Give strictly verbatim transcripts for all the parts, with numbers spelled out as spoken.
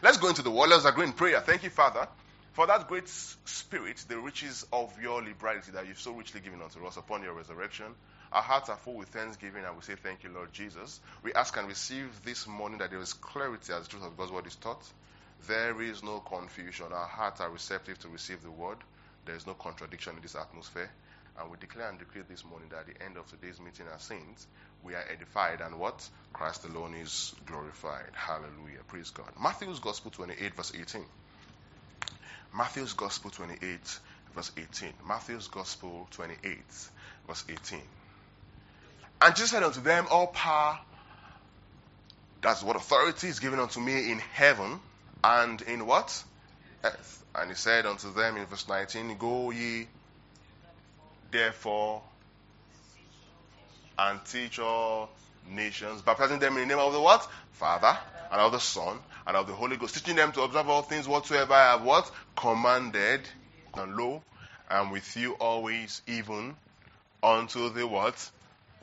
Let's go into the word. Let's agree in prayer. Thank you, Father, for that great spirit, the riches of your liberality that you've so richly given unto us upon your resurrection. Our hearts are full with thanksgiving, and we say thank you, Lord Jesus. We ask and receive this morning that there is clarity as the truth of God's word is taught. There is no confusion. Our hearts are receptive to receive the word. There is no contradiction in this atmosphere. And we declare and decree this morning that at the end of today's meeting as saints, we are edified and what? Christ alone is glorified. Hallelujah. Praise God. Matthew's Gospel twenty-eight, verse eighteen. Matthew's Gospel twenty-eight, verse eighteen. Matthew's Gospel twenty-eight, verse eighteen. And Jesus said unto them, all power, that's what authority is given unto me in heaven and in what? Earth. And he said unto them in verse nineteen, go ye therefore and teach all nations, baptizing them in the name of the what? Father, and of the Son, and of the Holy Ghost, teaching them to observe all things whatsoever I have what? Commanded. And lo, I am with you always, even unto the what?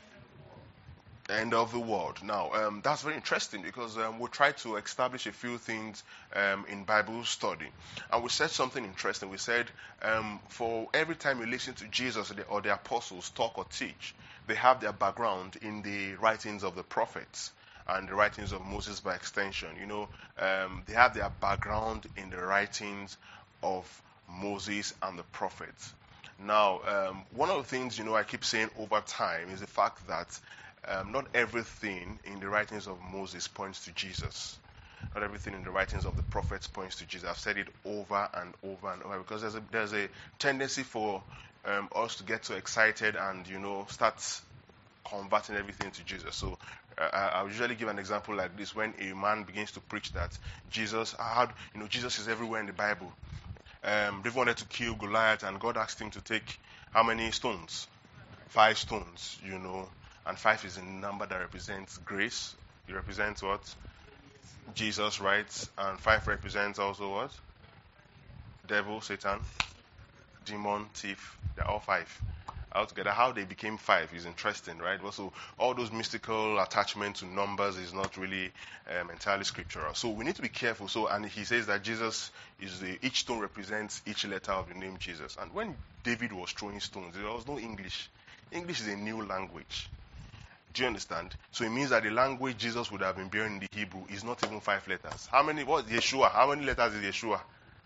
End of the world. Now, um, that's very interesting because um, we'll try to establish a few things um, in Bible study. And we said something interesting. We said um, for every time you listen to Jesus or the, or the apostles talk or teach, they have their background in the writings of the prophets and the writings of Moses by extension. You know, um, they have their background in the writings of Moses and the prophets. Now, um, one of the things, you know, I keep saying over time is the fact that Um, not everything in the writings of Moses points to Jesus. Not everything in the writings of the prophets points to Jesus. I've said it over and over and over because there's a, there's a tendency for um, us to get so excited and, you know, start converting everything to Jesus. So uh, I'll usually give an example like this when a man begins to preach that Jesus, had, you know, Jesus is everywhere in the Bible. Um, they wanted to kill Goliath and God asked him to take how many stones? Five stones, you know. And five is a number that represents grace. It represents what? Jesus, right? And five represents also what? Devil, Satan, demon, thief. They're all five. Altogether, how they became five is interesting, right? Also, all those mystical attachment to numbers is not really um, entirely scriptural. So we need to be careful. So, and he says that Jesus is the, each stone represents each letter of the name Jesus. And when David was throwing stones, there was no English. English is a new language. Do you understand? So it means that the language Jesus would have been bearing in the Hebrew is not even five letters. How many? What? Yeshua. How many letters is Yeshua?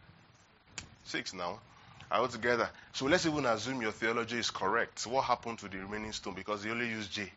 Six now. All together. So let's even assume your theology is correct. So what happened to the remaining stone? Because they only used J.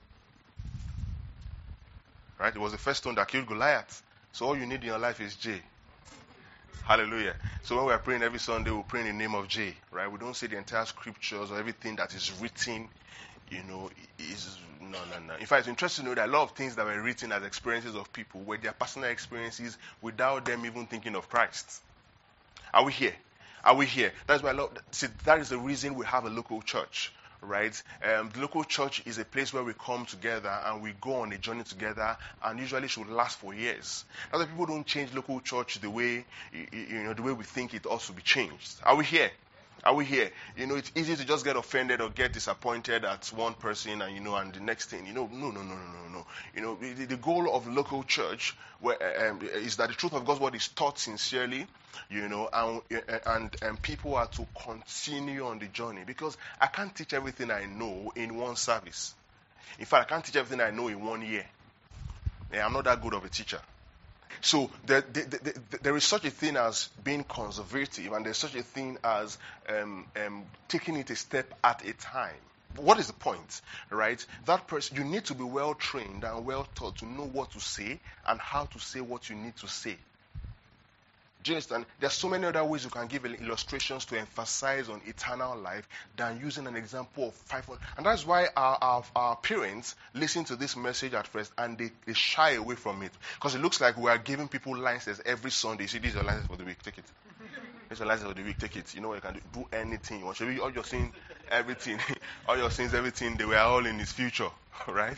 Right? It was the first stone that killed Goliath. So all you need in your life is J. Hallelujah. So when we are praying every Sunday, we pray in the name of J. Right? We don't say the entire scriptures or everything that is written. You know, is no, no, no. In fact, it's interesting to know that a lot of things that were written as experiences of people were their personal experiences without them even thinking of Christ. Are we here? Are we here? That's why I love, see, that is the reason we have a local church, right? Um, the local church is a place where we come together and we go on a journey together, and usually should last for years. That's why people don't change local church the way you know the way we think it ought to be changed. Are we here? Are we here? You know, it's easy to just get offended or get disappointed at one person and, you know, and the next thing, you know, no, no, no, no, no, no. You know, the, the goal of the local church where, um, is that the truth of God's word is taught sincerely, you know, and, and, and people are to continue on the journey, because I can't teach everything I know in one service. In fact, I can't teach everything I know in one year. Yeah, I'm not that good of a teacher. So there, there, there, there is such a thing as being conservative, and there's such a thing as um, um, taking it a step at a time. What is the point, right? That person, you need to be well trained and well taught to know what to say and how to say what you need to say. Do you understand? There are so many other ways you can give illustrations to emphasize on eternal life than using an example of five hundred. And that's why our, our, our parents listen to this message at first and they, they shy away from it. Because it looks like we are giving people licenses every Sunday. See, this is your license for the week. Take it. This is your license for the week. Take it. You know, you can do, do anything you want. Should we, all your sins, everything. All your sins, everything, they were all in his future. Right?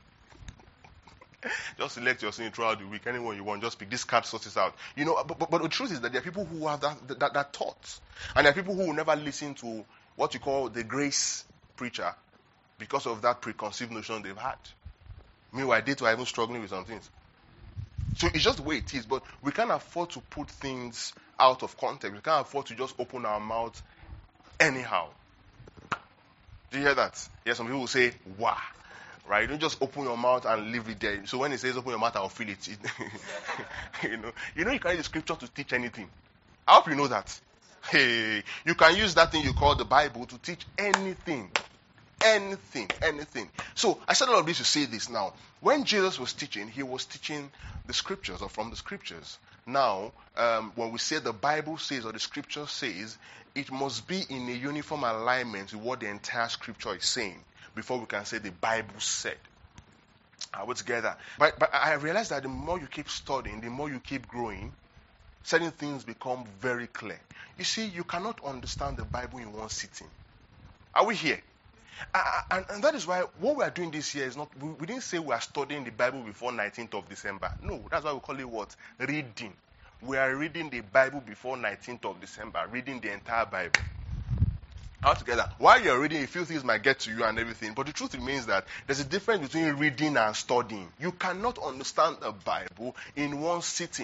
Just select your sin throughout the week. Anyone you want, just pick. This card sorts it out. You know, but, but, but the truth is that there are people who have that, that, that thought. And there are people who will never listen to what you call the grace preacher because of that preconceived notion they've had. Meanwhile, they too are even struggling with some things. So it's just the way it is. But we can't afford to put things out of context. We can't afford to just open our mouth anyhow. Do you hear that? Yeah, some people will say, "Wow." Right? You don't just open your mouth and leave it there. So when it says open your mouth, I'll feel it. you know, you know you can use the scripture to teach anything. I hope you know that. Hey, you can use that thing you call the Bible to teach anything. Anything, anything. So I said all of this to say this now. When Jesus was teaching, he was teaching the scriptures or from the scriptures. Now, um, when we say the Bible says or the scripture says, it must be in a uniform alignment with what the entire scripture is saying before we can say the Bible said. Are we together? But, but I realized that the more you keep studying, the more you keep growing, certain things become very clear. You see, you cannot understand the Bible in one sitting. Are we here? Uh, and, and that is why what we are doing this year is not, we, we didn't say we are studying the Bible before nineteenth of December. No, that's why we call it what? Reading. We are reading the Bible before nineteenth of December, reading the entire Bible. All together. While you're reading, a few things might get to you and everything, but the truth remains that there's a difference between reading and studying. You cannot understand the Bible in one sitting.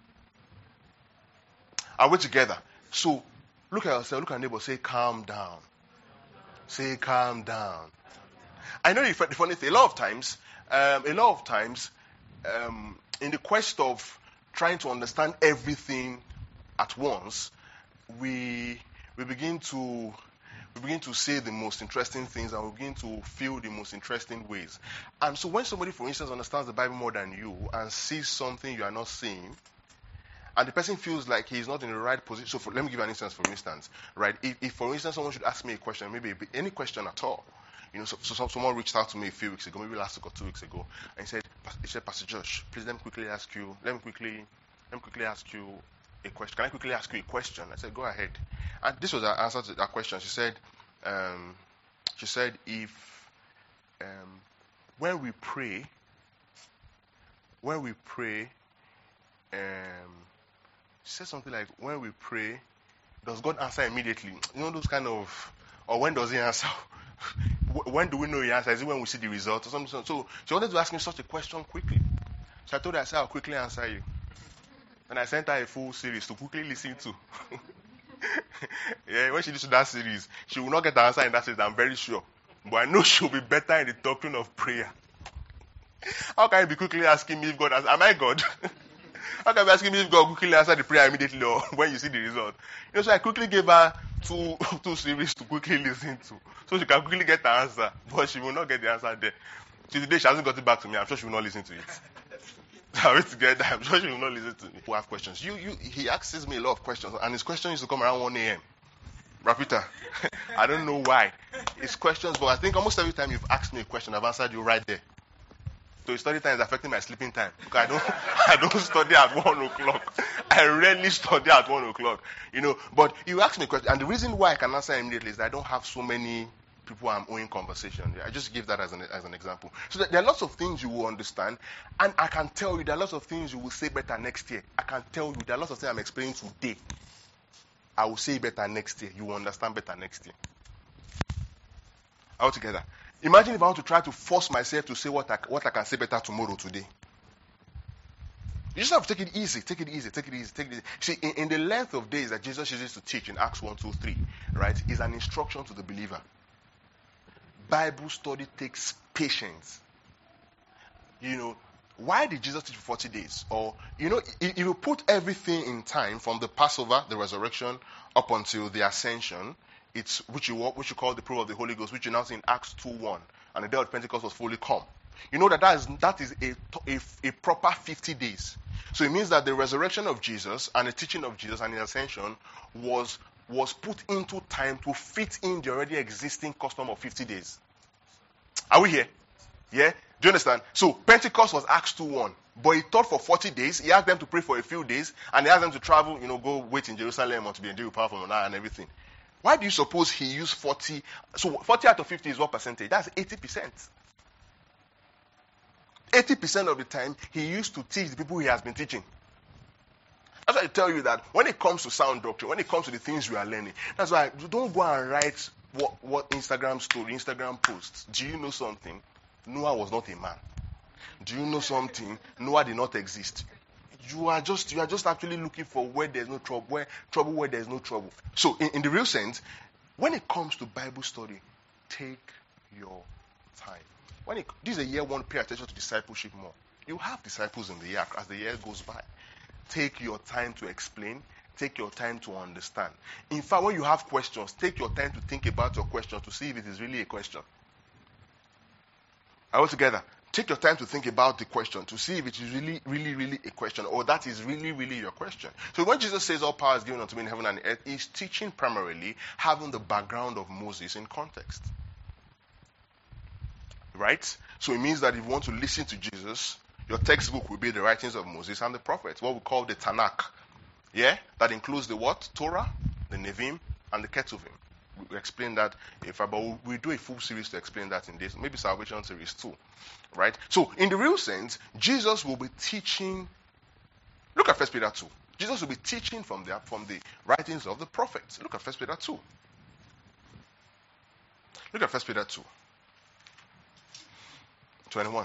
Are we together? So, look at yourself, look at your neighbor, say, calm down. Say, calm down. I know the funny thing, a lot of times, um, a lot of times, um, in the quest of trying to understand everything at once, we we begin to we begin to say the most interesting things and we begin to feel the most interesting ways. And so when somebody, for instance, understands the Bible more than you and sees something you are not seeing, and the person feels like he's not in the right position. So for, let me give you an instance, for instance, right? If, if, for instance, someone should ask me a question, maybe any question at all, you know, so, so someone reached out to me a few weeks ago, maybe last week or two weeks ago, and he said, he said, Pastor Josh, please let me quickly ask you, let me quickly, let me quickly ask you a question. Can I quickly ask you a question? I said, go ahead. And this was her answer to that question. She said, um, she said, if um, when we pray, when we pray, um, she said something like, when we pray, does God answer immediately? You know those kind of, or when does he answer? When do we know he answers? Is it when we see the result or something? So she wanted to ask me such a question quickly. So I told her, I said, I'll quickly answer you. And I sent her a full series to quickly listen to. Yeah, when she listens to that series, she will not get the answer in that series, I'm very sure. But I know she'll be better in the doctrine of prayer. How can you be quickly asking me if God answers? Am I God? How can you be asking me if God quickly answer the prayer immediately or when you see the result? You know, so I quickly gave her two two series to quickly listen to. So she can quickly get the answer. But she will not get the answer there. Till today she hasn't got it back to me. I'm sure she will not listen to it. Are we together? I'm sure she will not listen to me. Who have questions? You, you, he asks me a lot of questions, and his question used to come around one a.m. Rapita, I don't know why. His questions, but I think almost every time you've asked me a question, I've answered you right there. So his study time is affecting my sleeping time. Because I don't, I don't study at one o'clock. I rarely study at one o'clock. You know, but you ask me a question, and the reason why I can answer immediately is that I don't have so many people I'm owing conversation. I just give that as an as an example. So there are lots of things you will understand, and I can tell you there are lots of things you will say better next year. I can tell you there are lots of things I'm explaining today. I will say better next year. You will understand better next year. All together. Imagine if I want to try to force myself to say what I, what I can say better tomorrow, today. You just have to take it easy, take it easy, take it easy, take it easy. See, in, in the length of days that Jesus uses to teach in Acts one, two, three, right, is an instruction to the believer. Bible study takes patience. You know, why did Jesus teach for forty days? Or, you know, if, if you put everything in time from the Passover, the resurrection, up until the ascension, it's which you which you call the proof of the Holy Ghost, which you now see in Acts two one, and the day of Pentecost was fully come. You know that that is, that is a, a, a proper fifty days. So it means that the resurrection of Jesus and the teaching of Jesus and the ascension was was put into time to fit in the already existing custom of fifty days. Are we here? Yeah? Do you understand? So Pentecost was Acts two one. But he taught for forty days. He asked them to pray for a few days. And he asked them to travel, you know, go wait in Jerusalem or to be endued with power from on high and everything. Why do you suppose he used forty? So forty out of fifty is what percentage? That's eighty percent. eighty percent of the time, he used to teach the people he has been teaching. That's why I tell you that when it comes to sound doctrine, when it comes to the things you are learning, that's why you don't go and write what, what Instagram story, Instagram posts. Do you know something? Noah was not a man. Do you know something? Noah did not exist. You are just you are just actually looking for where there's no trouble, where trouble where there's no trouble. So in, in the real sense, when it comes to Bible study, take your time. When it, this is a year one, pay attention to discipleship more. You have disciples in the year as the year goes by. Take your time to explain. Take your time to understand. In fact, when you have questions, take your time to think about your question to see if it is really a question. Are we together? Take your time to think about the question to see if it is really, really, really a question, or that is really, really your question. So when Jesus says all power is given unto me in heaven and earth, he's teaching primarily having the background of Moses in context. Right? So it means that if you want to listen to Jesus, your textbook will be the writings of Moses and the prophets, what we call the Tanakh. Yeah? That includes the what? Torah, the Nevi'im, and the Ketuvim. We explain that, if but we'll, we'll do a full series to explain that in this, maybe Salvation series two. Right? So, in the real sense, Jesus will be teaching. Look at First Peter two. Jesus will be teaching from the, from the writings of the prophets. Look at First Peter two. Look at First Peter two. twenty-one.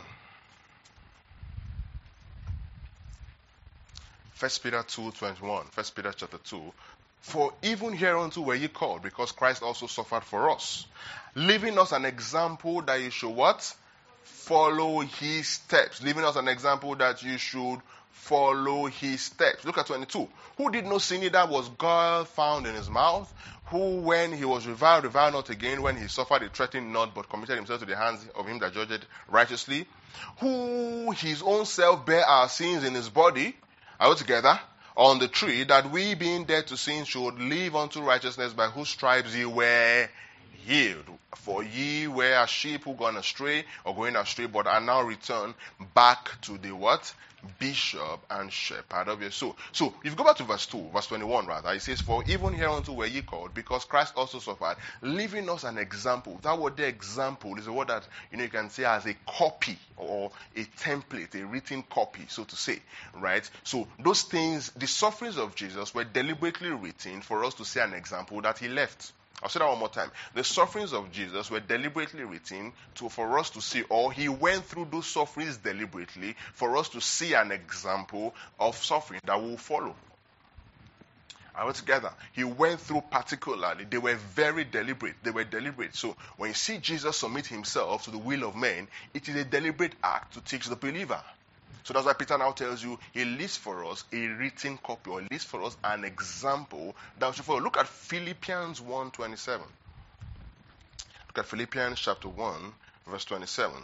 First Peter two, twenty-one. First Peter chapter two. For even hereunto were ye called, because Christ also suffered for us, leaving us an example that you should what? Follow his steps. Leaving us an example that you should follow his steps. Look at twenty-two. Who did no sin, neither was God found in his mouth, who when he was reviled, reviled not again, when he suffered, he threatened not, but committed himself to the hands of him that judged righteously, who his own self bare our sins in his body, are we together? On the tree, that we being dead to sin should live unto righteousness, by whose stripes ye were healed. For ye were as sheep who gone astray, or going astray, but are now returned back to the what? Bishop and shepherd of your soul. So, if you go back to verse two, verse twenty-one rather, it says, for even hereunto were ye called, because Christ also suffered, leaving us an example. That word, the example, is a word that, you know, you can say as a copy, or a template, a written copy, so to say, right? So, those things, the sufferings of Jesus were deliberately written for us to see an example that he left. I'll say that one more time. The sufferings of Jesus were deliberately written to, for us to see, or he went through those sufferings deliberately for us to see an example of suffering that will follow. Are we together? He went through particularly. They were very deliberate. They were deliberate. So when you see Jesus submit himself to the will of men, it is a deliberate act to teach the believer. So that's why Peter now tells you he lists for us a written copy, or lists for us an example that we should follow. Look at Philippians one twenty-seven. Look at Philippians chapter one, verse twenty-seven.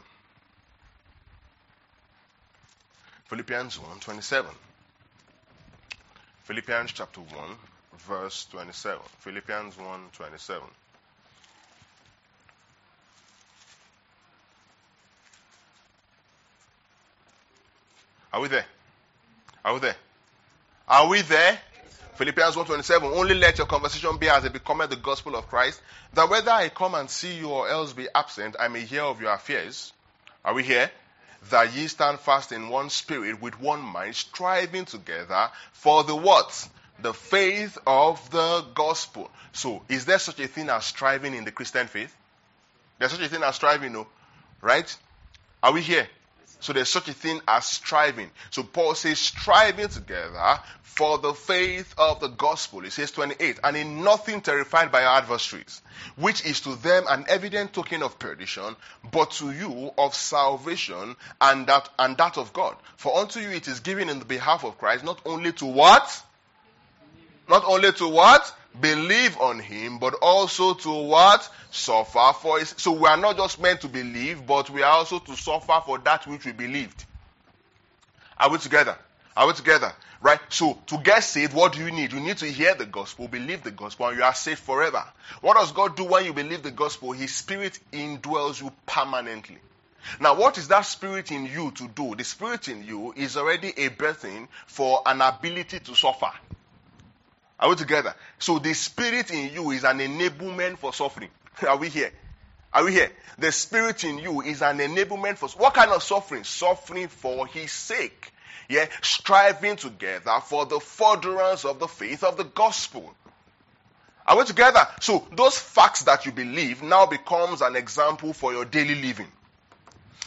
Philippians one twenty-seven. Philippians chapter one, verse twenty-seven. Philippians one twenty-seven. Are we there? Are we there? Are we there? Yes, Philippians one twenty-seven. Only let your conversation be as it becometh the gospel of Christ, that whether I come and see you or else be absent, I may hear of your affairs. Are we here? That ye stand fast in one spirit, with one mind, striving together for the what? The faith of the gospel. So, is there such a thing as striving in the Christian faith? There's such a thing as striving, no? Right? Are we here? So there's such a thing as striving. So Paul says striving together for the faith of the gospel. He says twenty-eight, and in nothing terrified by our adversaries, which is to them an evident token of perdition, but to you of salvation, and that and that of God. For unto you it is given in the behalf of Christ, not only to what? Not only to what? Believe on him, but also to what? Suffer for his. So we are not just meant to believe, but we are also to suffer for that which we believed. Are we together? Are we together? Right? So to get saved, what do you need? You need to hear the gospel, believe the gospel, and you are saved forever. What does God do when you believe the gospel? His spirit indwells you permanently. Now, what is that spirit in you to do? The spirit in you is already a birthing for an ability to suffer. Are we together? So the spirit in you is an enablement for suffering. Are we here? Are we here? The spirit in you is an enablement for what kind of suffering? Suffering for his sake. Yeah, striving together for the furtherance of the faith of the gospel. Are we together? So those facts that you believe now becomes an example for your daily living.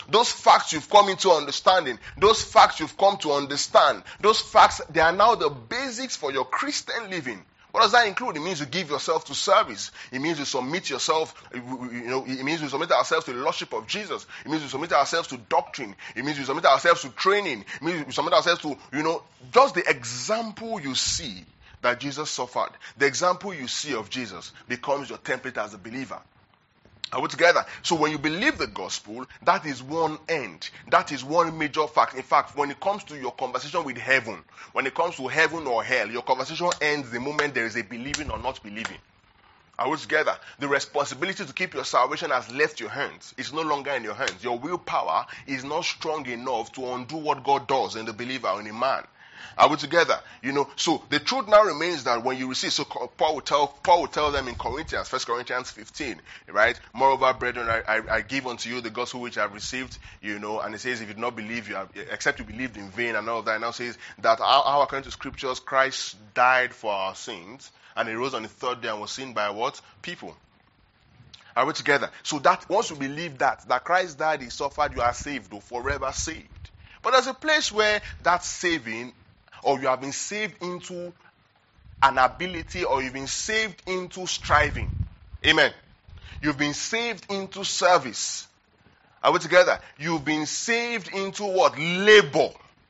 those facts you've come into understanding, those facts you've come to understand, those facts, they are now the basics for your Christian living. What does that include? It means you give yourself to service. It means you submit yourself, you know, it means we submit ourselves to the Lordship of Jesus. It means we submit ourselves to doctrine. It means we submit ourselves to training. It means we submit ourselves to, you know, just the example you see that Jesus suffered. The example you see of Jesus becomes your template as a believer. Are we together? So when you believe the gospel, that is one end. That is one major fact. In fact, when it comes to your conversation with heaven, when it comes to heaven or hell, your conversation ends the moment there is a believing or not believing. Are we together? The responsibility to keep your salvation has left your hands. It's no longer in your hands. Your willpower is not strong enough to undo what God does in the believer or in a man. Are we together? You know, so the truth now remains that when you receive, so Paul will tell, Paul will tell them in Corinthians, First Corinthians fifteen, right? Moreover, brethren, I, I, I give unto you the gospel which I have received, you know, and it says, if you do not believe, you have, except you believed in vain and all of that. It now says that how, according to scriptures, Christ died for our sins, and he rose on the third day and was seen by what? People. Are we together? So that once you believe that, that Christ died, he suffered, you are saved, or forever saved. But there's a place where that saving, or you have been saved into an ability, or you've been saved into striving. Amen. You've been saved into service. Are we together? You've been saved into what? Labor.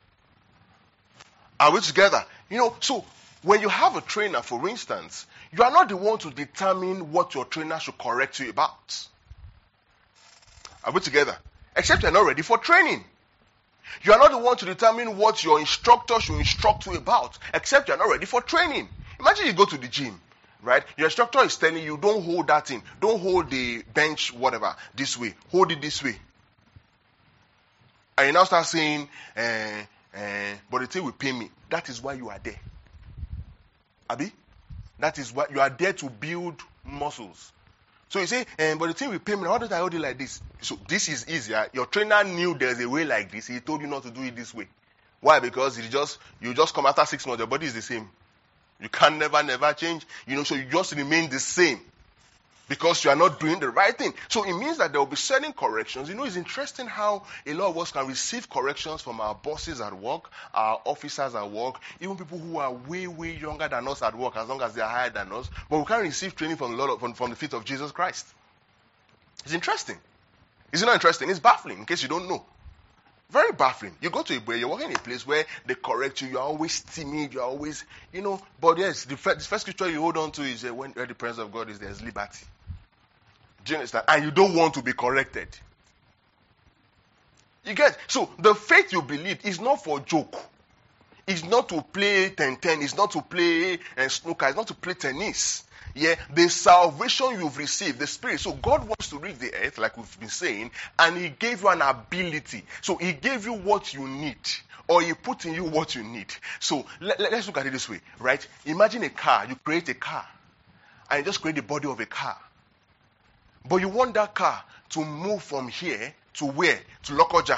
Are we together? You know, so when you have a trainer, for instance, you are not the one to determine what your trainer should correct you about. Are we together? Except you're not ready for training. You are not the one to determine what your instructor should instruct you about, except you are not ready for training. Imagine you go to the gym, right? Your instructor is telling you, don't hold that thing. Don't hold the bench, whatever, this way. Hold it this way. And you now start saying, eh, eh, but the thing will pay me. That is why you are there. Abi? That is why you are there to build muscles. So you say, eh, but the thing will pay me. How did I hold it like this? So this is easier. Your trainer knew there's a way like this. He told you not to do it this way. Why? Because it just you just come after six months. Your body is the same. You can never, never change. You know, so you just remain the same because you are not doing the right thing. So it means that there will be certain corrections. You know, it's interesting how a lot of us can receive corrections from our bosses at work, our officers at work, even people who are way, way younger than us at work, as long as they are higher than us. But we can't receive training from a lot of, from, from the feet of Jesus Christ. It's interesting. Is it not interesting? It's baffling, in case you don't know. Very baffling. You go to a where you're working in a place where they correct you, you're always timid, you're always, you know, but yes, the first, the first scripture you hold on to is uh, when where the presence of God is, there's liberty. Do you understand? And you don't want to be corrected. You get? So the faith you believe is not for joke. It's not to play ten ten. It's not to play uh, snooker. It's not to play tennis. Yeah, the salvation you've received, the Spirit. So God wants to reach the earth, like we've been saying, and He gave you an ability. So He gave you what you need, or He put in you what you need. So let, let, let's look at it this way, right? Imagine a car. You create a car, and you just create the body of a car. But you want that car to move from here to where? To Lokoja.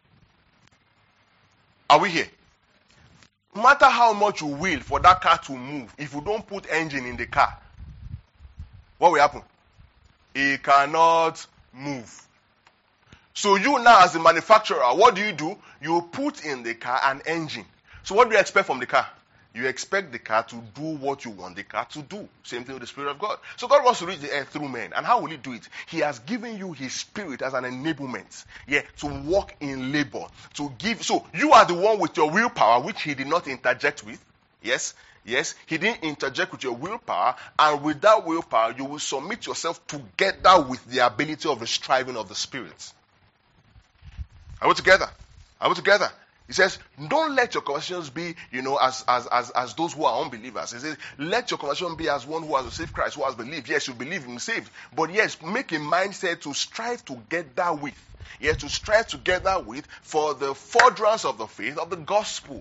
Are we here? No matter how much you will for that car to move, if you don't put engine in the car, what will happen? It cannot move. So you now as a manufacturer, what do you do? You put in the car an engine. So what do you expect from the car? You expect the car to do what you want the car to do. Same thing with the Spirit of God. So God wants to reach the earth through men. And how will He do it? He has given you His Spirit as an enablement. Yeah, to walk in labor. To give. So you are the one with your willpower, which He did not interject with. Yes. Yes, He didn't interject with your willpower, and with that willpower, you will submit yourself together with the ability of the striving of the Spirit. Are we together? Are we together? He says, don't let your conversations be, you know, as, as, as, as those who are unbelievers. He says, let your conversation be as one who has received Christ, who has believed. Yes, you believe Him saved. But yes, make a mindset to strive together with. Yes, to strive together with for the furtherance of the faith of the gospel.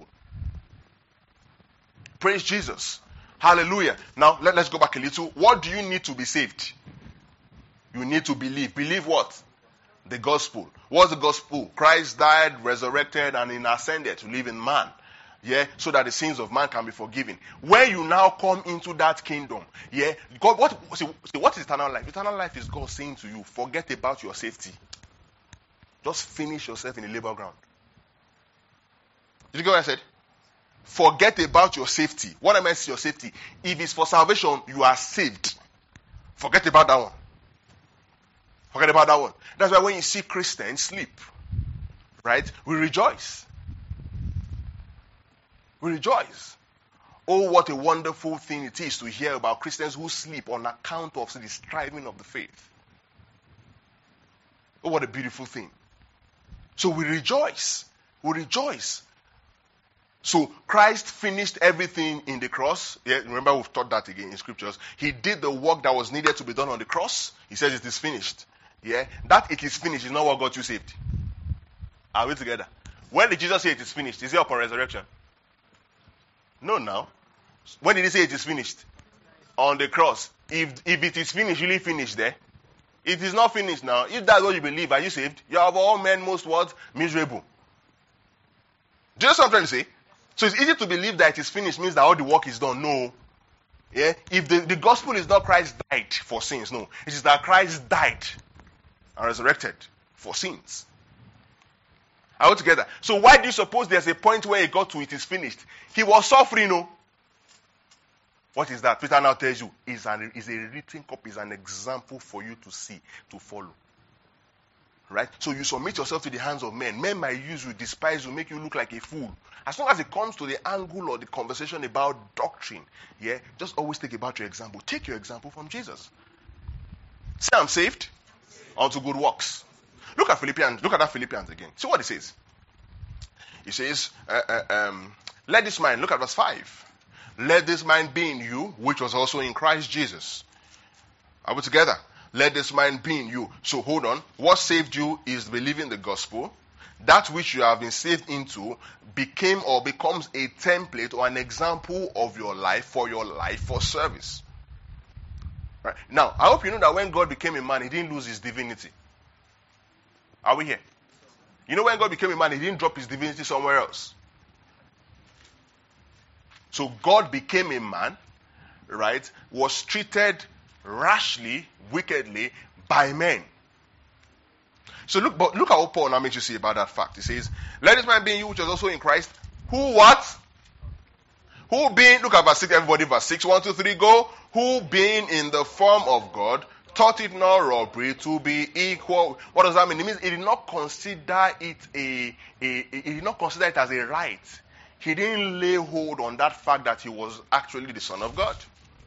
Praise Jesus. Hallelujah. Now, let, let's go back a little. What do you need to be saved? You need to believe. Believe what? The gospel. What's the gospel? Christ died, resurrected, and He ascended to live in man. Yeah, so that the sins of man can be forgiven. When you now come into that kingdom, yeah, God, what, see, see, what is eternal life? Eternal life is God saying to you, forget about your safety. Just finish yourself in a labor ground. Did you get what I said? Forget about your safety. What I meant is your safety. If it's for salvation, you are saved. Forget about that one. Forget about that one. That's why when you see Christians sleep, right, we rejoice. We rejoice. Oh, what a wonderful thing it is to hear about Christians who sleep on account of the striving of the faith. Oh, what a beautiful thing. So we rejoice. We rejoice. So Christ finished everything in the cross. Yeah, remember we've taught that again in scriptures. He did the work that was needed to be done on the cross. He says it is finished. Yeah, that it is finished is not what got you saved. Are we together? When did Jesus say it is finished? Is it upon resurrection? No, now. When did he say it is finished? On the cross. If if it is finished, really finished there. It is not finished now. If that's what you believe, are you saved? You are of all men most what? Miserable. Do you know what I'm trying to say? So it's easy to believe that it is finished means that all the work is done. No. Yeah? If the, the gospel is not Christ died for sins, no. It is that Christ died and resurrected for sins. Are we together? So why do you suppose there's a point where he got to it is finished? He was suffering, no. What is that? Peter now tells you, is an is a written copy, is an example for you to see, to follow. Right? So you submit yourself to the hands of men. Men might use you, despise you, make you look like a fool. As long as it comes to the angle or the conversation about doctrine, yeah, just always take about your example. Take your example from Jesus. Say, I'm saved unto good works. Look at Philippians. Look at that Philippians again. See what it says. It says, uh, uh, um, let this mind, look at verse five. Let this mind be in you, which was also in Christ Jesus. Are we together? Let this mind be in you. So hold on. What saved you is believing the gospel. That which you have been saved into became or becomes a template or an example of your life for your life for service. Right. Now, I hope you know that when God became a man, he didn't lose his divinity. Are we here? You know when God became a man, he didn't drop his divinity somewhere else. So God became a man, right, was treated rashly, wickedly by men. So look, but look at what Paul now makes you see about that fact. He says, let this man be in you, which is also in Christ, who what? Who being, look at verse six, everybody, verse six, one, two, three, go. Who being in the form of God, thought it not robbery to be equal. What does that mean? It means he did not consider it a, a, a he did not consider it as a right. He didn't lay hold on that fact that he was actually the Son of God.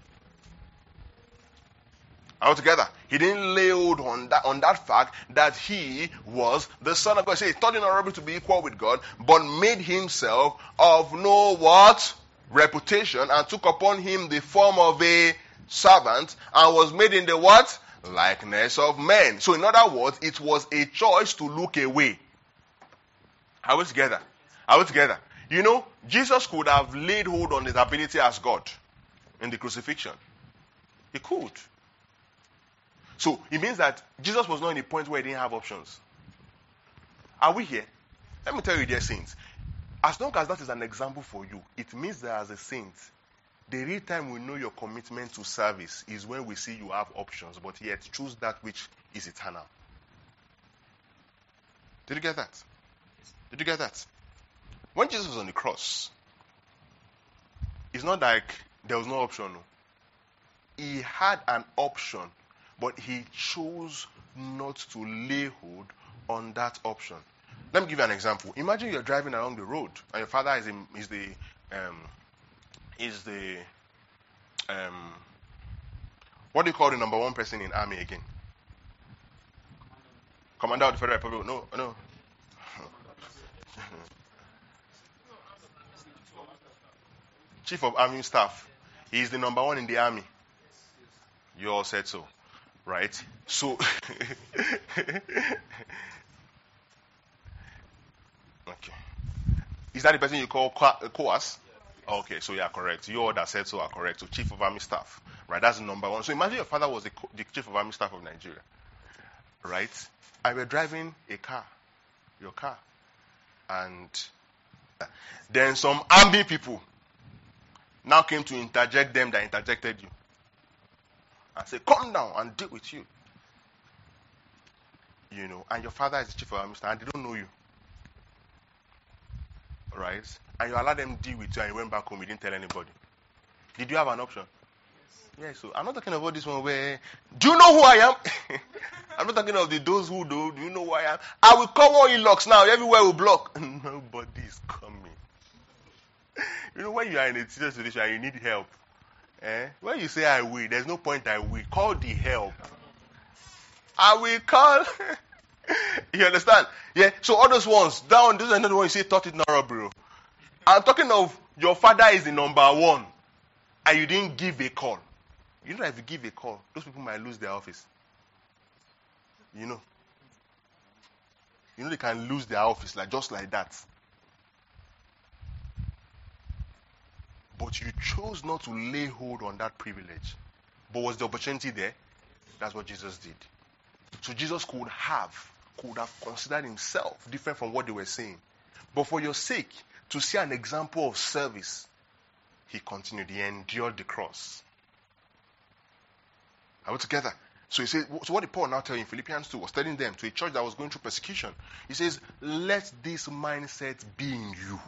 Altogether, he didn't lay hold on that on that fact that he was the Son of God. He said, he thought it not robbery to be equal with God, but made himself of no what? Reputation, and took upon him the form of a servant, and was made in the what? Likeness of men. So in other words, it was a choice to look away. Are we together? Are we together? You know, Jesus could have laid hold on his ability as God in the crucifixion. He could. So it means that Jesus was not in a point where he didn't have options. Are we here? Let me tell you, dear saints, as long as that is an example for you, it means that as a saint, the real time we know your commitment to service is when we see you have options, but yet choose that which is eternal. Did you get that? Did you get that? When Jesus was on the cross, it's not like there was no option. No. He had an option, but he chose not to lay hold on that option. Let me give you an example. Imagine you're driving along the road, and your father is, in, is the um, is the um, what do you call the number one person in army again? Commander of the Federal Republic? No, no. Chief of Army Staff. He is the number one in the army. You all said so, right? So, okay. Is that the person you call Coas? Okay, so you are correct. You all that said so are correct. So, Chief of Army Staff, right? That's the number one. So, imagine your father was the, the Chief of Army Staff of Nigeria, right? And we're driving a car, your car, and then some army people now came to interject them that interjected you. And say, come down and deal with you. you know, and your father is the chief of army staff and they don't know you, right? And you allow them deal with you and you went back home, you didn't tell anybody. Did you have an option? Yes. Yeah, so I'm not talking about this one where, do you know who I am? I'm not talking of the those who do. Do you know who I am? I will cover all e-locks now. Everywhere will block. Nobody is coming. You know, when you are in a serious situation and you need help, eh? When you say I will, there's no point I will. Call the help. I will call. You understand? Yeah. So all those ones, down, this is another one you say, thought it not bro. I'm talking of your father is the number one and you didn't give a call. You know that if you give a call, those people might lose their office. You know. You know they can lose their office like just like that. But you chose not to lay hold on that privilege. But was the opportunity there? That's what Jesus did. So Jesus could have, could have considered himself different from what they were saying. But for your sake, to see an example of service, he continued. He endured the cross. Are we together? So he says, so what did Paul now tell you in Philippians two was telling them to a church that was going through persecution. He says, let this mindset be in you.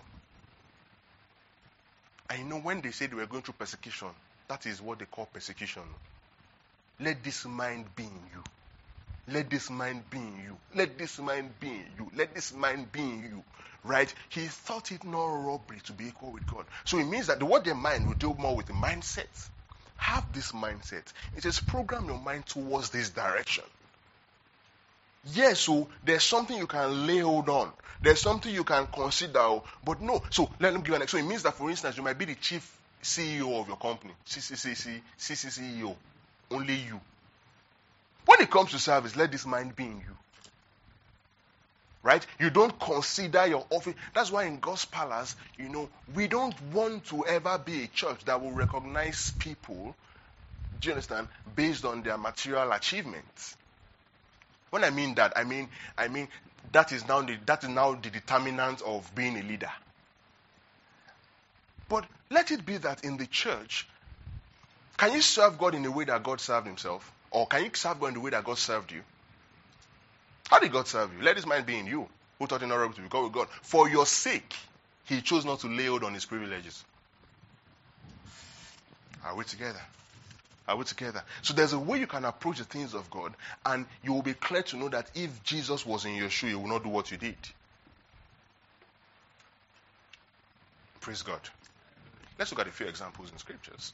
And you know, when they said they were going through persecution, that is what they call persecution. Let this mind be in you. Let this mind be in you. Let this mind be in you. Let this mind be in you. Right? He thought it not robbery to be equal with God. So it means that the word their mind will deal more with the mindset. Have this mindset. It says program your mind towards this direction. Yes, so there's something you can lay hold on. There's something you can consider, but no. So let me give you an example. So it means that, for instance, you might be the chief C E O of your company, C C C E O, only you. When it comes to service, let this mind be in you. Right? You don't consider your office. That's why in God's palace, you know, we don't want to ever be a church that will recognize people, do you understand, based on their material achievements. When I mean that, I mean, I mean that is now the that is now the determinant of being a leader. But let it be that in the church, can you serve God in the way that God served himself? Or can you serve God in the way that God served you? How did God serve you? Let this mind be in you, who thought it not robbery to be called with God. For your sake, he chose not to lay hold on his privileges. Are we together? Are we together? So there's a way you can approach the things of God, and you will be clear to know that if Jesus was in your shoe, he would not do what you did. Praise God. Let's look at a few examples in scriptures.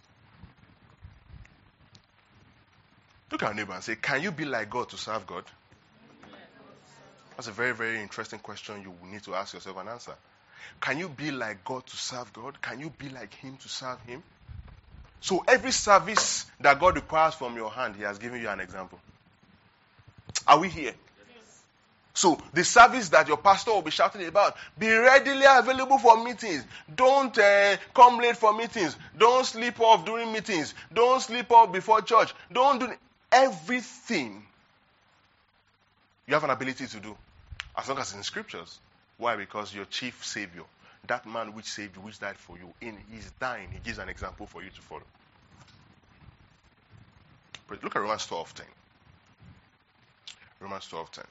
Look at your neighbor and say, can you be like God to serve God? That's a very, very interesting question you need to ask yourself and answer. Can you be like God to serve God? Can you be like him to serve him? So every service that God requires from your hand, he has given you an example. Are we here? Yes. So the service that your pastor will be shouting about, be readily available for meetings. Don't uh, come late for meetings. Don't sleep off during meetings. Don't sleep off before church. Don't do everything you have an ability to do. As long as it's in scriptures. Why? Because your chief savior, that man which saved you, which died for you, in his dying, he gives an example for you to follow. But look at Romans twelve ten. Romans twelve ten.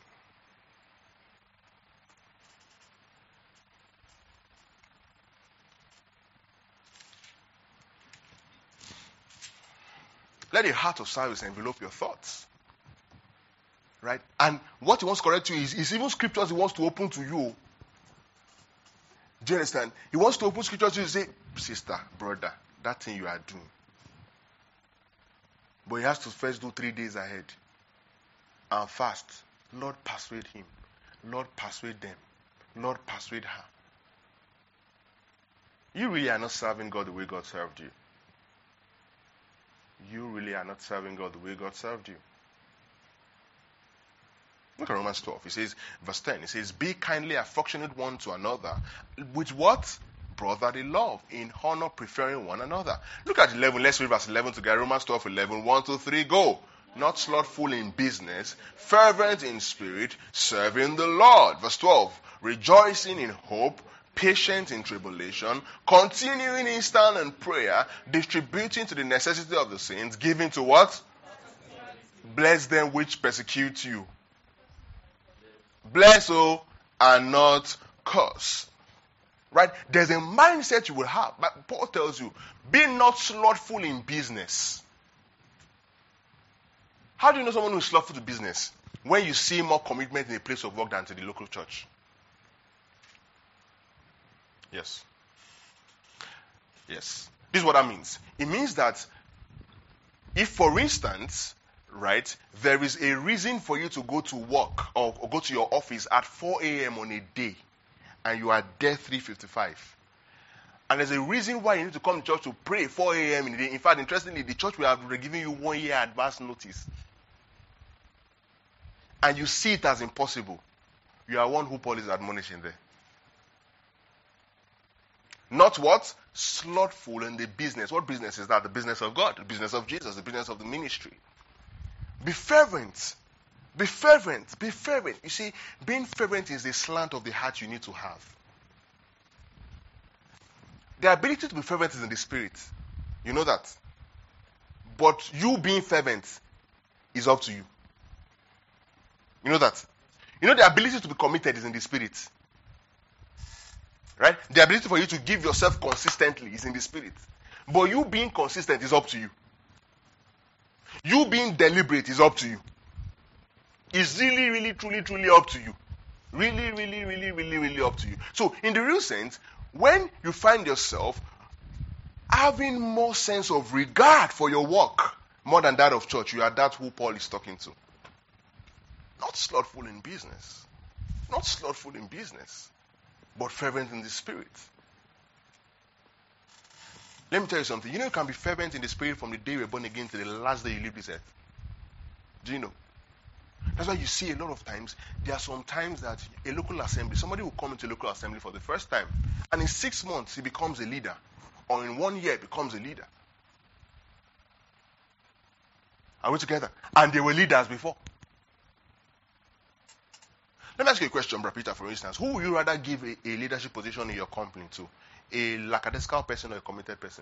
Let a heart of service envelope your thoughts. Right? And what he wants to correct you is, is even scriptures he wants to open to you. Do you understand? He wants to open scriptures to you and say, sister, brother, that thing you are doing. But he has to first do three days ahead. And fast. Lord, persuade him. Lord, persuade them. Lord, persuade her. You really are not serving God the way God served you. You really are not serving God the way God served you. Look at Romans twelve. It says, verse ten, it says, be kindly affectionate one to another. With what? Brotherly love. In honor, preferring one another. Look at eleven. Let's read verse eleven together. Romans twelve, eleven. one, two, three, go. Not slothful in business, fervent in spirit, serving the Lord. Verse twelve. Rejoicing in hope, patient in tribulation, continuing in stand and prayer, distributing to the necessity of the saints, giving to what? Bless them which persecute you. Bless, oh, and not curse. Right? There's a mindset you will have. But Paul tells you, be not slothful in business. How do you know someone who is slothful to business? When you see more commitment in a place of work than to the local church. Yes. Yes. This is what that means. It means that if, for instance, right, there is a reason for you to go to work or, or go to your office at four a.m. on a day, and you are there three fifty-five. And there's a reason why you need to come to church to pray four a.m. in the day. In fact, interestingly, the church will have given you one year advance notice. And you see it as impossible. You are one who Paul is admonishing there. Not what? Slothful in the business. What business is that? The business of God, the business of Jesus, the business of the ministry. Be fervent. Be fervent. Be fervent. You see, being fervent is the slant of the heart you need to have. The ability to be fervent is in the spirit. You know that. But you being fervent is up to you. You know that. You know the ability to be committed is in the spirit. Right? The ability for you to give yourself consistently is in the spirit. But you being consistent is up to you. You being deliberate is up to you. It's really, really, truly, truly up to you. Really, really, really, really, really up to you. So, in the real sense, when you find yourself having more sense of regard for your work more than that of church, you are that who Paul is talking to. Not slothful in business. Not slothful in business. But fervent in the spirit. Let me tell you something. You know you can be fervent in the spirit from the day you were born again to the last day you leave this earth. Do you know? That's why you see a lot of times, there are some times that a local assembly, somebody will come into a local assembly for the first time, and in six months he becomes a leader. Or in one year becomes a leader. Are we together? And they were leaders before. Let me ask you a question, Brother Peter, for instance. Who would you rather give a, a leadership position in your company to? A lackadaisical person or a committed person?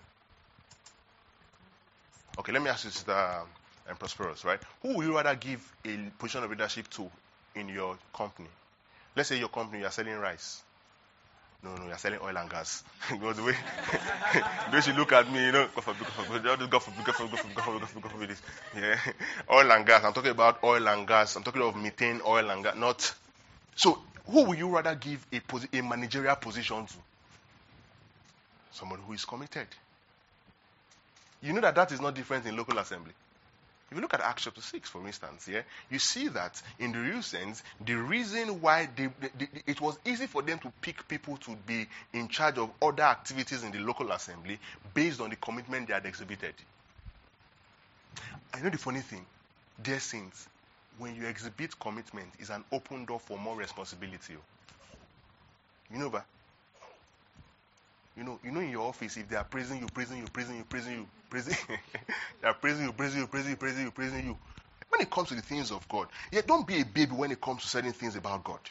Okay, let me ask you, Sister um, Prosperous, right? Who would you rather give a position of leadership to in your company? Let's say your company, you are selling rice. No, no, you are selling oil and gas. You know, the way, the way she look at me, you know, go for go for go for go for go for go for go for go for go for this. Yeah, oil and gas. I'm talking about oil and gas. I'm talking of methane, oil and gas, not. So, who would you rather give a, posi- a managerial position to? Someone who is committed. You know that that is not different in local assembly. If you look at Acts chapter six, for instance, yeah, you see that in the real sense, the reason why they, they, they, it was easy for them to pick people to be in charge of other activities in the local assembly based on the commitment they had exhibited. I know the funny thing, dear saints, when you exhibit commitment, it's an open door for more responsibility. You know that? You know, you know in your office, if they are praising you, praising you, praising you, praising you, praising they are praising you, praising you, praising you, praising you, praising you. When it comes to the things of God, yeah, don't be a baby when it comes to certain things about God.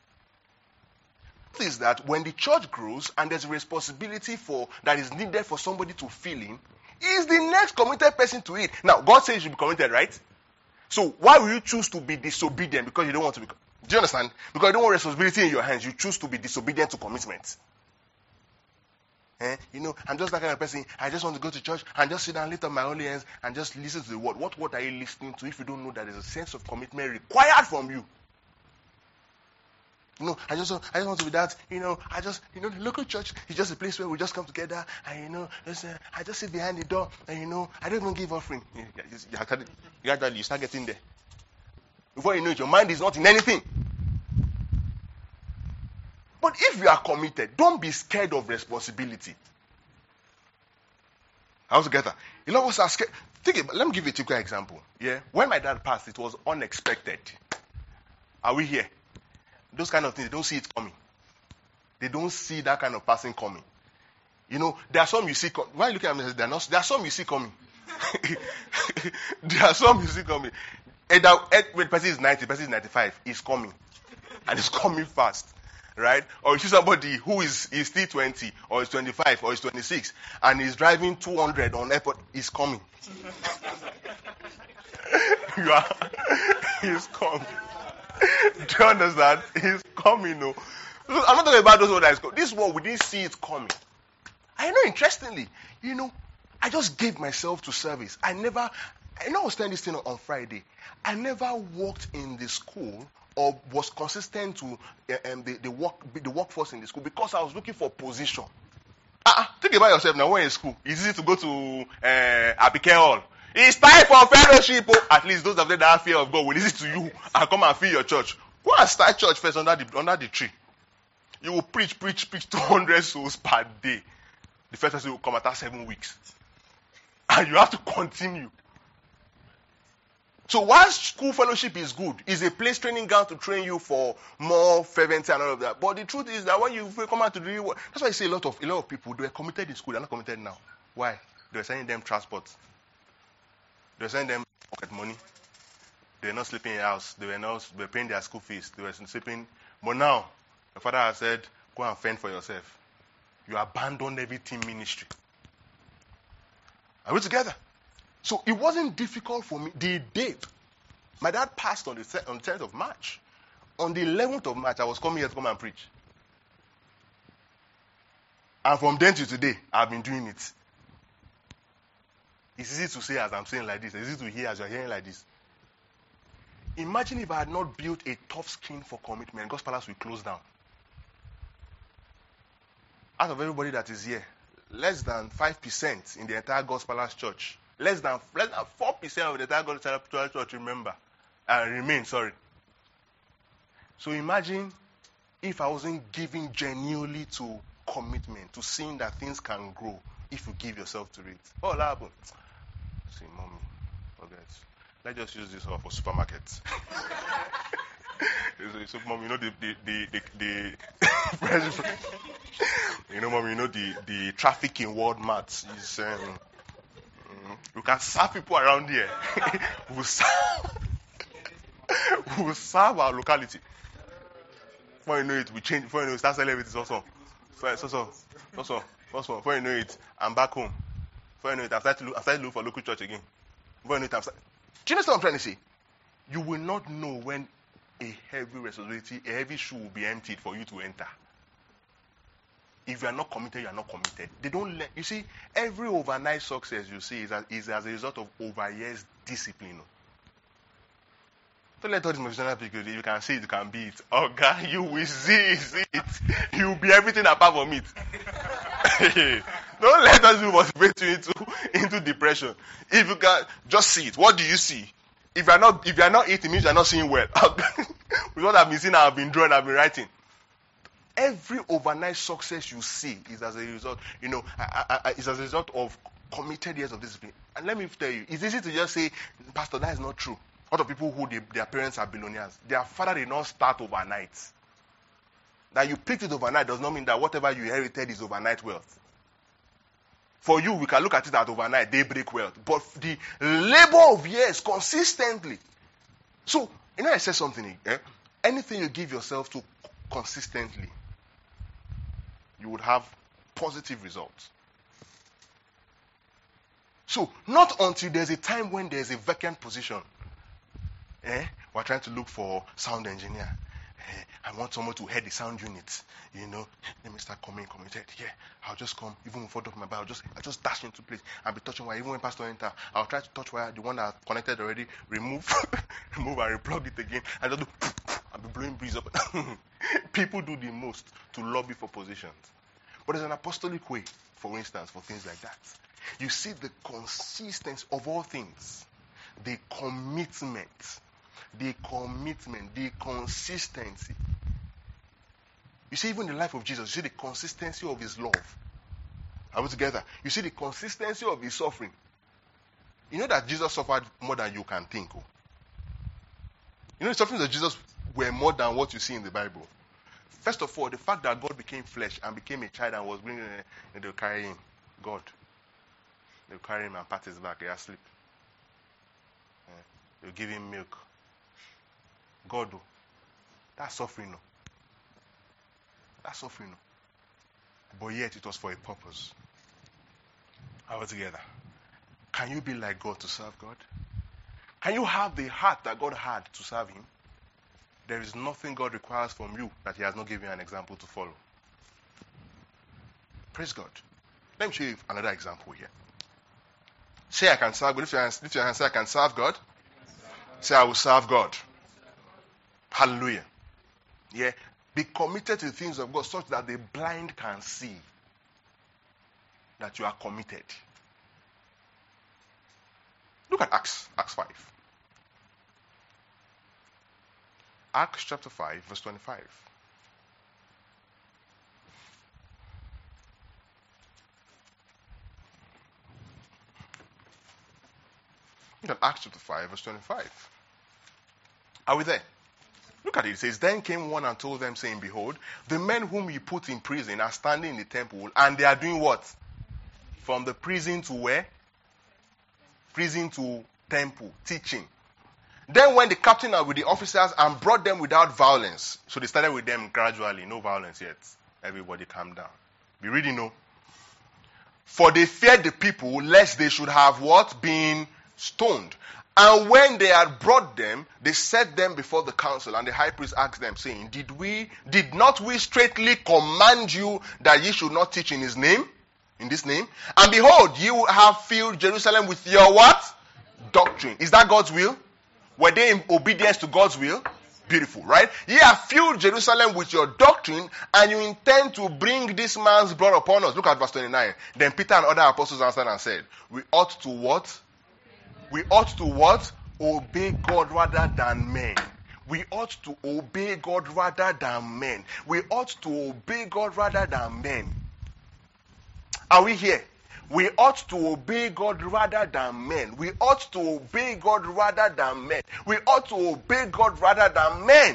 Is that when the church grows and there's a responsibility for that is needed for somebody to fill in, is the next committed person to it. Now, God says you should be committed, right? So why will you choose to be disobedient? Because you don't want to be. Do you understand? Because you don't want responsibility in your hands. You choose to be disobedient to commitment. Eh? You know, I'm just that kind of person. I just want to go to church and just sit down, lift up my holy hands, and just listen to the word. What word are you listening to if you don't know that there's a sense of commitment required from you? You know, I just, I just want to be that, you know, I just, you know, the local church is just a place where we just come together and, you know, just, uh, I just sit behind the door and, you know, I don't even give offering. You, you, you, you, you start getting there. Before you know it, your mind is not in anything. But if you are committed, don't be scared of responsibility. How's it get that? A lot of us are scared. Think about, let me give you a typical example. Yeah, when my dad passed, it was unexpected. Are we here? Those kind of things, they don't see it coming. They don't see that kind of passing coming. You know, there are some you see coming. Why you look at me? There are not. There are some you see coming. There are some you see coming. And that, when the person is ninety, the person is ninety-five, he's coming, and it's coming fast, right? Or you see somebody who is is still twenty, or is twenty-five, or is twenty-six, and he's driving two hundred on airport. He's coming. You are. He's coming. Do you understand? It's coming, no. I'm not talking about those ones that is coming. This one, we didn't see it coming. I know, interestingly, you know, I just gave myself to service. I never, I know I was telling this thing on Friday. I never worked in the school or was consistent to uh, um, the, the work the workforce in the school because I was looking for position. Uh-uh. Think about yourself now. When you're in school, it's easy to go to uh, Abike Hall. It's time for fellowship. Oh. At least those of them that have fear of God will listen to you and come and fill your church. Go and start church first under the under the tree. You will preach, preach, preach two hundred souls per day. The first person will come after seven weeks. And you have to continue. So while school fellowship is good, it's a place training ground to train you for more fervency and all of that. But the truth is that when you come out to do it, that's why you see a lot of a lot of people, they were committed in school, they're not committed now. Why? They were sending them transport. They were sending them pocket money. They were not sleeping in the house. They were not they were paying their school fees. They were sleeping. But now, my father has said, go and fend for yourself. You abandoned everything ministry. Are we together? So it wasn't difficult for me. The date, my dad passed on the on the tenth of March. On the eleventh of March, I was coming here to come and preach. And from then to today, I've been doing it. It's easy to say as I'm saying like this. It's easy to hear as you're hearing like this. Imagine if I had not built a tough skin for commitment, God's Palace will close down. Out of everybody that is here, less than five percent in the entire God's Palace church, less than less than four percent of the entire God's Palace church remember, uh, remain, sorry. So imagine if I wasn't giving genuinely to commitment, to seeing that things can grow if you give yourself to it. What will happen? See, mommy, forget. Let's just use this one for supermarkets. So, mom, you know the the the the, the you know, mom, you know the the traffic in Walmart is um, you can serve people around here. we serve we serve our locality. Before you know it, we change. Before you know it, start selling everything. So so so so so so so so. Before you know it, I'm back home. Before you know it, I start to look. I start to look for local church again. Before you know it, I'm start, do you understand what I'm trying to say? You will not know when a heavy responsibility, a heavy shoe will be emptied for you to enter. If you are not committed, you are not committed. They don't let you see every overnight success you see is as, is as a result of over years discipline. Don't let all these motivational people, if you can see it, you can be it. Oh God, you will see, see it. You will be everything apart from it. Don't let us motivate you into, into depression. If you can just see it, what do you see? If you are not, if you are not eating, it means you are not seeing well. With what I've been seeing, I've been drawing, I've been writing. Every overnight success you see is as a result, you know, I, I, I, is as a result of committed years of discipline. And let me tell you, it's easy to just say, Pastor, that is not true. A lot of people who they, their parents are billionaires, their father did not start overnight. That you picked it overnight does not mean that whatever you inherited is overnight wealth. For you, we can look at it as overnight, daybreak wealth. But the labor of years, consistently. So, you know, I said something. Eh? Anything you give yourself to consistently, you would have positive results. So, not until there's a time when there's a vacant position. Eh? We're trying to look for sound engineer. Eh, I want someone to head the sound unit. You know, let me start coming committed. Yeah, I'll just come, even before talking about, I'll just, I'll just dash into place. I'll be touching wire. Even when pastor enter, I'll try to touch wire. The one that's connected already, remove, remove and replug it again. And just do, I'll be blowing breeze up. People do the most to lobby for positions. But there's an apostolic way, for instance, for things like that. You see the consistency of all things, the commitment. The commitment, the consistency. You see, even in the life of Jesus, you see the consistency of his love. Are we together? You see the consistency of his suffering. You know that Jesus suffered more than you can think. Oh? You know the sufferings of Jesus were more than what you see in the Bible. First of all, the fact that God became flesh and became a child and was bringing, and they'll carry him. God. They'll carry him and pat his back. He's asleep. They'll give him milk. God, oh, that's suffering, no. That's suffering, no. But yet it was for a purpose. Are we together? Can you be like God to serve God? Can you have the heart that God had to serve him? there is nothing God requires from you that he has not given you an example to follow. Praise God. Let me show you another example here. Say I can serve God. Lift your hands, lift your hands, say I can serve God. Say I will serve God. Hallelujah. Yeah. Be committed to the things of God such that the blind can see that you are committed. Look at Acts, Acts five. Acts chapter five, verse twenty-five. Look at Acts chapter five, verse twenty-five. Are we there? Look at it. It says, then came one and told them, saying, behold, the men whom you put in prison are standing in the temple, and they are doing what? From the prison to where? Prison to temple, teaching. Then went the captain out with the officers and brought them without violence. So they started with them gradually, no violence yet. Everybody calm down. Be reading, no? For they feared the people, lest they should have what? Been stoned. And when they had brought them, they set them before the council, and the high priest asked them, saying, Did we, did not we straitly command you that ye should not teach in his name? In this name? And behold, you have filled Jerusalem with your what? Doctrine. Is that God's will? Were they in obedience to God's will? Beautiful, right? Ye have filled Jerusalem with your doctrine, and you intend to bring this man's blood upon us. Look at verse twenty-nine. Then Peter and other apostles answered and said, We ought to what? We ought to what? Obey God rather than men. We ought to obey God rather than men. We ought to obey God rather than men. Are we here? We ought to obey God rather than men. We ought to obey God rather than men. We ought to obey God rather than men.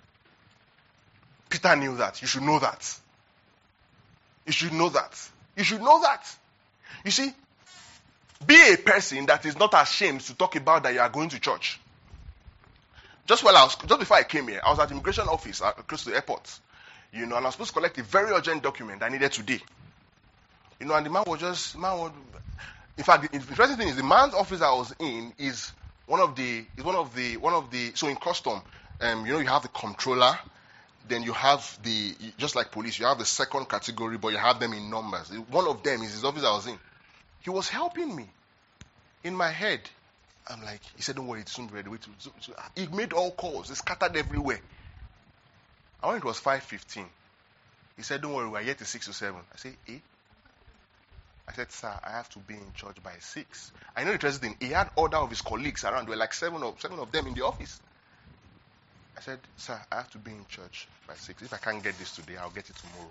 Peter knew that. You should know that. You should know that. You should know that. You see, be a person that is not ashamed to talk about that you are going to church. Just while I was, just before I came here, I was at the immigration office uh, close to the airport. You know, and I was supposed to collect a very urgent document I needed today. You know, and the man was just, man was, in fact, the interesting thing is the man's office I was in is one of the, is one of the, one of the, so in custom, um, you know, you have the controller, then you have the, just like police, you have the second category, but you have them in numbers. One of them is his office I was in. He was helping me in my head. I'm like, he said, don't worry, it's soon ready. Wait, so, so, he made all calls. It scattered everywhere. I when it was five fifteen. He said, don't worry, we're here till six to seven. I said, eh? I said, sir, I have to be in church by six. I know the interesting thing. He had order of his colleagues around. There were like seven of, seven of them in the office. I said, sir, I have to be in church by six. If I can't get this today, I'll get it tomorrow.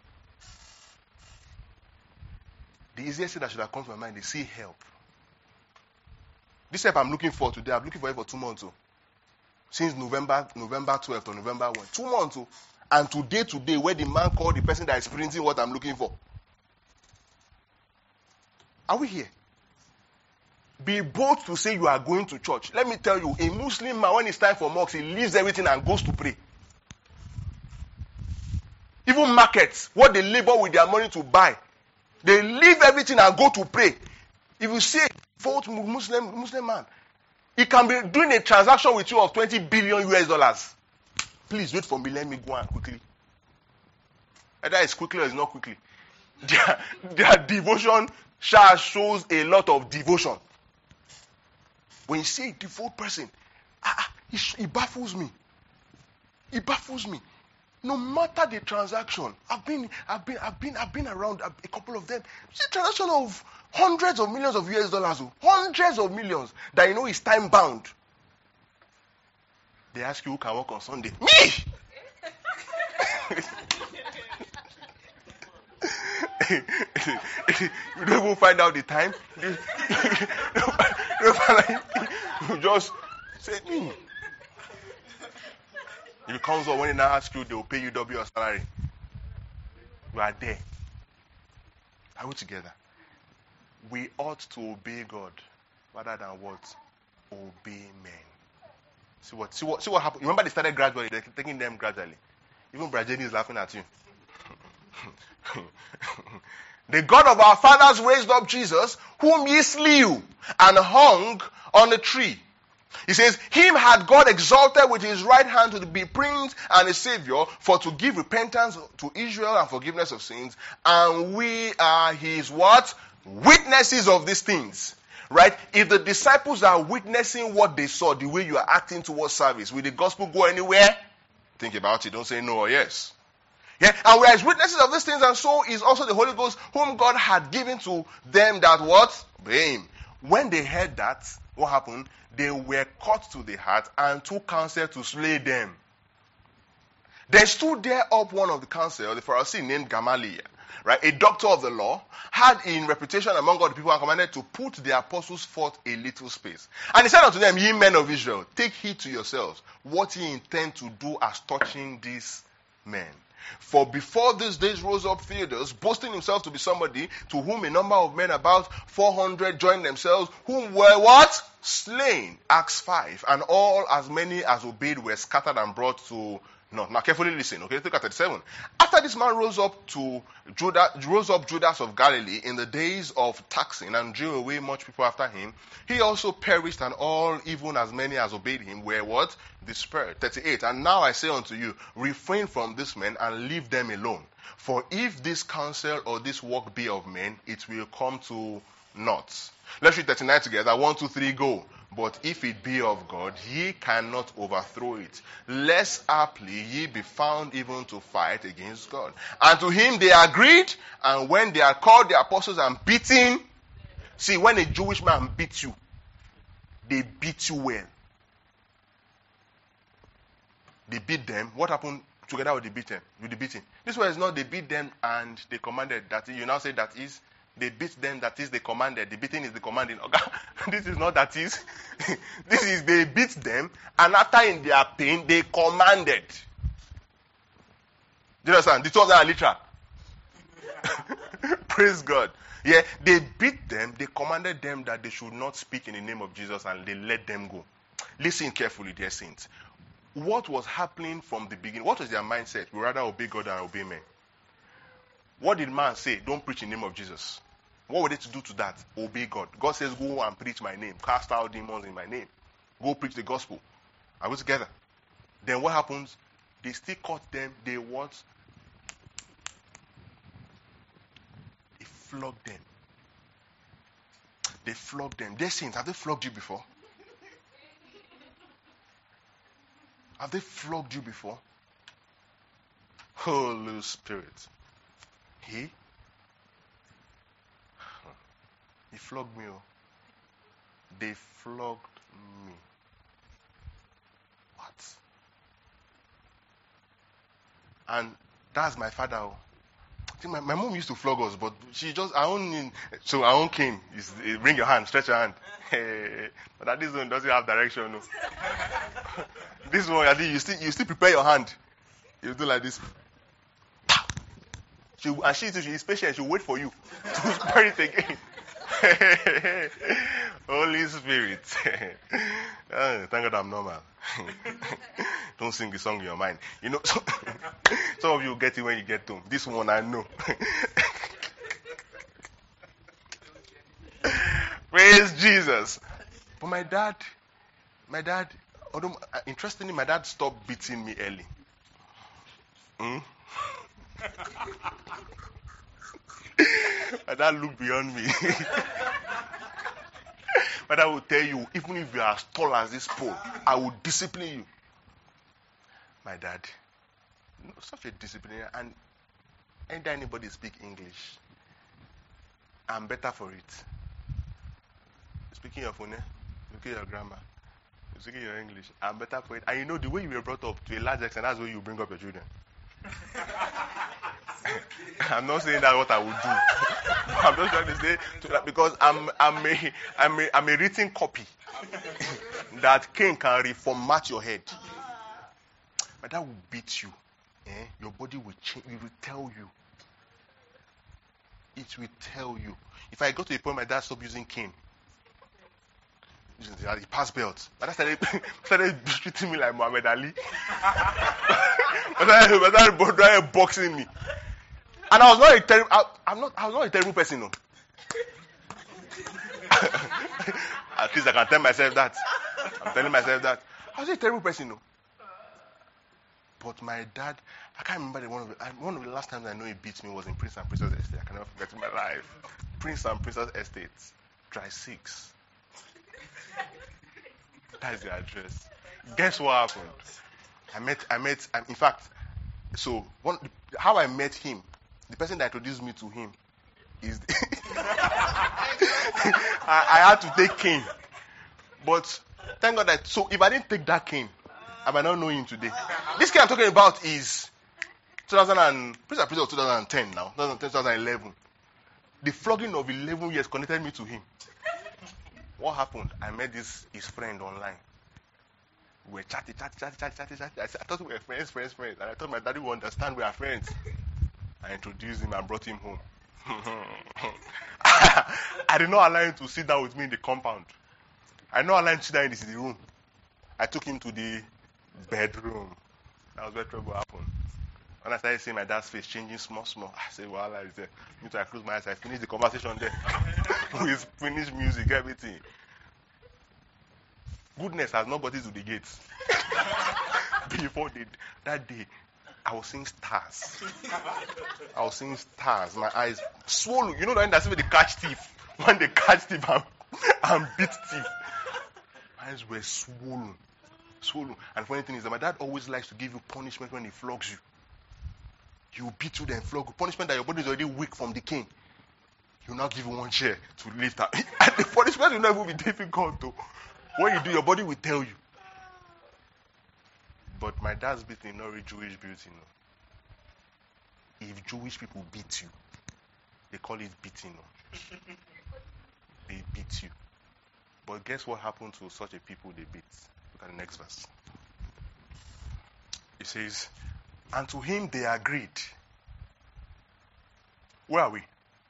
The easiest thing that should have come to my mind is see help. This help I'm looking for today, I'm looking for it for two months. Oh. Since November November twelfth or November first. Two months. Oh. And today, today, where the man called the person that is printing what I'm looking for. Are we here? Be bold to say you are going to church. Let me tell you, a Muslim man, when it's time for mosque, he leaves everything and goes to pray. Even markets, what they labor with their money to buy, they leave everything and go to pray. If you see a devout Muslim, Muslim man, he can be doing a transaction with you of twenty billion U S dollars. Please wait for me. Let me go on quickly. Either it's quickly or it's not quickly. Their, their devotion shows a lot of devotion. When you see a devout person, ah, he, he baffles me. He baffles me. No matter the transaction, I've been, I've been, I've been, I've been around a couple of them. It's a transaction of hundreds of millions of U S dollars, hundreds of millions that you know is time bound. They ask you who can work on Sunday. Me. You don't even find out the time. You, you just say me. If it comes up when they now ask you, they will pay you double your salary. You are there. Are we together? We ought to obey God rather than what? Obey men. See what? See what? See what happened? Remember, they started gradually. They're taking them gradually. Even Brajeni is laughing at you. The God of our fathers raised up Jesus, whom ye slew and hung on a tree. He says, him had God exalted with his right hand to be prince and a savior, for to give repentance to Israel and forgiveness of sins. And we are his what? Witnesses of these things. Right? If the disciples are witnessing what they saw, the way you are acting towards service, will the gospel go anywhere? Think about it. Don't say no or yes. Yeah? And we are witnesses of these things, and so is also the Holy Ghost, whom God had given to them that what? Obey him. When they heard that, what happened? They were cut to the heart and took counsel to slay them. Then stood there up one of the council, the Pharisee named Gamaliel, right, a doctor of the law, had in reputation among all the people, and commanded to put the apostles forth a little space. And he said unto them, ye men of Israel, take heed to yourselves what ye intend to do as touching these men. For before these days rose up Theudas, boasting himself to be somebody, to whom a number of men, about four hundred, joined themselves, whom were what? Slain. Acts five. And all as many as obeyed were scattered and brought to No, now carefully listen. Okay, look at thirty-seven. After this man rose up to Judah, rose up Judas of Galilee in the days of taxing, and drew away much people after him, he also perished, and all, even as many as obeyed him, were what? Dispersed. thirty-eight. And now I say unto you, refrain from these men and leave them alone. For if this counsel or this work be of men, it will come to naught. Let's read thirty-nine together. One, two, three, go. But if it be of God, ye cannot overthrow it, lest haply ye be found even to fight against God. And to him they agreed, and when they had called the apostles and beaten, see, when a Jewish man beats you, they beat you well. They beat them. What happened together with the beating? With the beating? This one is not they beat them and they commanded that. You now say that is. They beat them, that is, they commanded. The beating is the commanding. Okay? This is not that is. This is they beat them, and after in their pain, they commanded. Do you understand? The two of them are literal. Praise God. Yeah, they beat them, they commanded them that they should not speak in the name of Jesus, and they let them go. Listen carefully, dear saints. What was happening from the beginning? What was their mindset? We rather obey God than obey men. What did man say? Don't preach in the name of Jesus. What were they to do to that? Obey God. God says, go and preach my name. Cast out demons in my name. Go preach the gospel. Are we together? Then what happens? They still caught them. They what? They flogged them. They flogged them. They're saints. Have they flogged you before? Have they flogged you before? Holy Spirit. He? He flogged me. Oh. They flogged me. What? And that's my father. Oh. I think my, my mom used to flog us, but she just, our own, so our own king is, bring your hand, stretch your hand. Hey, but that this one doesn't have direction. No. This one, you still, you still prepare your hand. You do like this. She, and she, she is patient. She'll wait for you to spread it again. Holy Spirit. Oh, thank God I'm normal. Don't sing the song in your mind. You know, so, some of you get it when you get home. This one I know. Praise Jesus. But my dad, my dad, although, interestingly, my dad stopped beating me early. Hmm? My dad looked beyond me. My dad will tell you, even if you are as tall as this pole, I will discipline you. My dad, you know, such a disciplinarian, and anytime anybody speak English, I'm better for it. Speaking your phone, speaking your grammar, speaking your English, I'm better for it. And you know, the way you were brought up, to a large extent, that's the way you bring up your children. I'm not saying that's what I would do. I'm just trying to say to that because I'm I'm a I'm a, I'm a written copy that Cain can reformat your head. But that will beat you. Eh? Your body will change. It will tell you. It will tell you. If I go to a point, my dad stopped using cane. He passed belt. My dad started, started treating me like Muhammad Ali. My dad, my dad started boxing me. And I was not a terrible. I, I'm not. I was not a terrible person, no. At least I can tell myself that. I'm telling myself that. I was a terrible person, no. But my dad, I can't remember the one of the, one of the last times I know he beat me was in Prince and Princess Estate. I can never forget in my life. Prince and Princess Estate, Dry Six. That's the address. Guess what happened? I met, I met, in fact, so one, how I met him, the person that introduced me to him, is the I, I had to take cane, but thank God that. So if I didn't take that cane, I might not know him today. This cane I'm talking about is two thousand and Prince and Princess of twenty ten now, twenty eleven. The flogging of eleven years connected me to him. What happened? I met this his friend online. We were chatting, chatting, chatting, chatting, chatting, chatting. I, said, I thought we were friends, friends, friends. And I thought my daddy would understand we are friends. I introduced him and brought him home. I did not allow him to sit down with me in the compound. I did not allow him to sit down in the room. I took him to the bedroom. That was where trouble happened. When I started seeing my dad's face changing small, small, I said, well, is there. Me too, I closed my eyes. I finished the conversation there. With finished music, everything. Goodness has not got into the gates. Before the, that day, I was seeing stars. I was seeing stars. My eyes swollen. You know that that's when they catch thief. When they catch thief and, and beat thief. My eyes were swollen. Swollen. And funny thing is that my dad always likes to give you punishment when he flogs you. He will beat you then flog you. Punishment that your body is already weak from the cane. He will now give you one chair to lift up. And the punishment will not even be difficult though. What you do, your body will tell you. But my dad's beating not really Jewish beating. No. If Jewish people beat you, they call it beating. No. They beat you. But guess what happened to such a people they beat? Look at the next verse. It says, and to him they agreed. Where are we?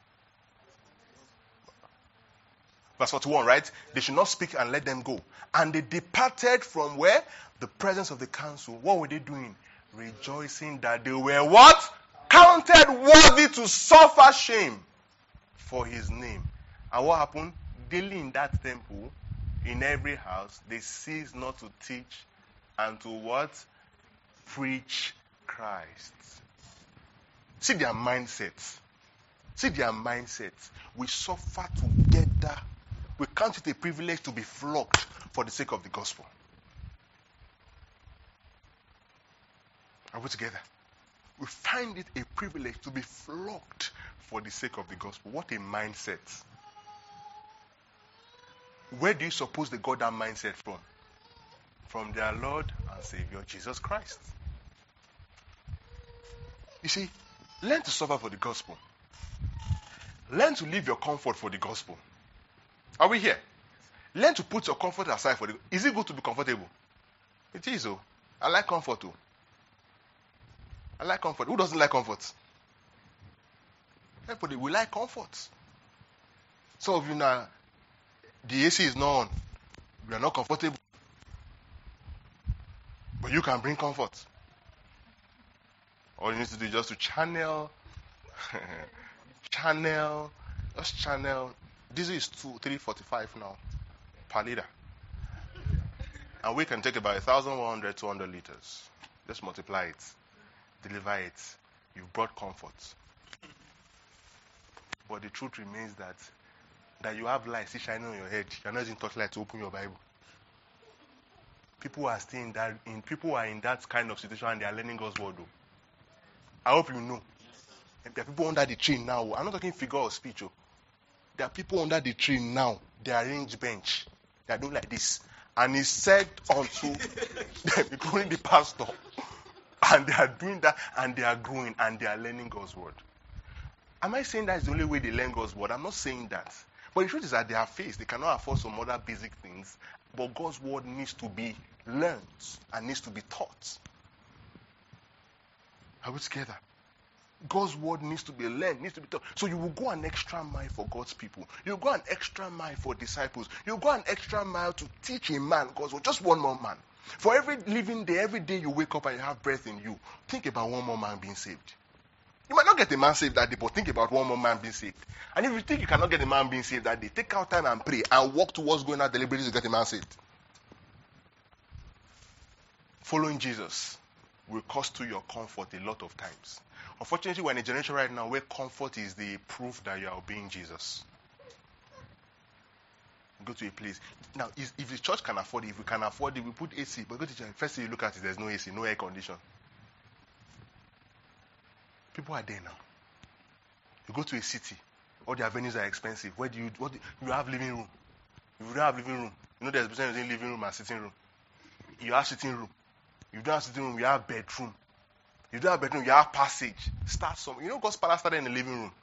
Verse forty-one, right? They should not speak and let them go. And they departed from where? The presence of the council. What were they doing? Rejoicing that they were what? Counted worthy to suffer shame for his name. And what happened? Daily in that temple, in every house, they ceased not to teach and to what? Preach Christ. See their mindsets. See their mindsets. We suffer together. We count it a privilege to be flogged for the sake of the gospel. Are we together? We find it a privilege to be flogged for the sake of the gospel. What a mindset. Where do you suppose they got that mindset from? From their Lord and Savior, Jesus Christ. You see, learn to suffer for the gospel. Learn to leave your comfort for the gospel. Are we here? Learn to put your comfort aside for the gospel. Is it good to be comfortable? It is, oh. I like comfort, too. I like comfort. Who doesn't like comfort? Everybody, we like comfort. Some of you now, the A C is not on. We are not comfortable. But you can bring comfort. All you need to do is just to channel, channel, just channel. Diesel is two, three forty-five now per liter. And we can take about one thousand one hundred, two hundred liters. Just multiply it. Deliver it. You've brought comfort. But the truth remains that that you have light still shining on your head. You're not using torchlight to open your Bible. People are still in that in people are in that kind of situation and they are learning God's word though. I hope you know. And there are people under the tree now. I'm not talking figure of speech. Oh. There are people under the tree now. They arrange bench. They are doing like this. And he said unto them, including the pastor, and they are doing that and they are growing and they are learning God's word. Am I saying that is the only way they learn God's word? I'm not saying that. But the truth is that they are faced. They cannot afford some other basic things. But God's word needs to be learned and needs to be taught. Are we together? God's word needs to be learned, needs to be taught. So you will go an extra mile for God's people. You will go an extra mile for disciples. You will go an extra mile to teach a man God's word. Just one more man. For every living day, every day you wake up and you have breath in you, think about one more man being saved. You might not get a man saved that day, but think about one more man being saved. And if you think you cannot get a man being saved that day, take out time and pray and walk towards going out deliberately to get a man saved. following Jesus will cost you your comfort a lot of times. Unfortunately, we're in a generation right now where comfort is the proof that you are obeying Jesus. Go to a place. Now, if the church can afford it, if we can afford it, we put A C. But go to church, first thing you look at it, there's no A C, no air condition. People are there now. You go to a city, all their venues are expensive. Where do you, what do you, you have living room? If you don't have living room, you know there's a difference between living room and sitting room. You have sitting room. You don't have sitting room, you have bedroom. You don't have bedroom, you have passage. Start somewhere. You know God's palace started in the living room.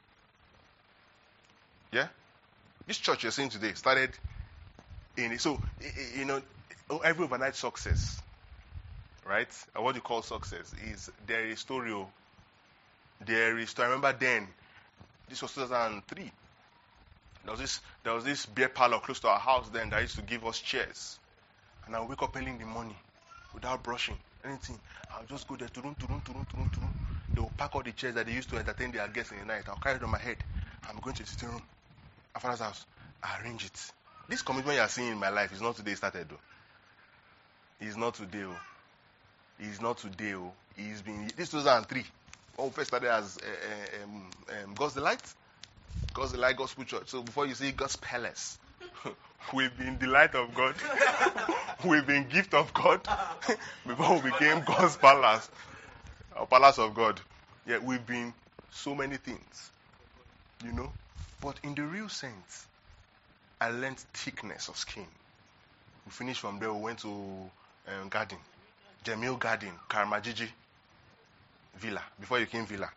Yeah? This church you're seeing today started in it. So, you know, every overnight success, right? And what you call success is there is story. There is, I remember then, this was two thousand three. There was this, there was this beer parlor close to our house then that used to give us chairs. And I would wake up early in the morning without brushing, anything. I'll just go there, turun, turun, turun, turun, turun. They will pack all the chairs that they used to entertain their guests in the night. I'll carry it on my head. I'm going to the sitting room. My father's house. I arrange it. This commitment you are seeing in my life is not today started though. It's not today. Oh. It's not today. Oh. It's been, this two thousand three. When we first started as uh, um, um, God's Delight. God's Delight Gospel Church. So before you say God's Palace, we've been Delight of God. We've been Gift of God. Before we became God's Palace. Or Palace of God. Yeah, we've been so many things. You know? But in the real sense, I learned thickness of skin. We finished from there, we went to um, Garden. Jamil Garden, Karamajiji Villa. Before you came Villa.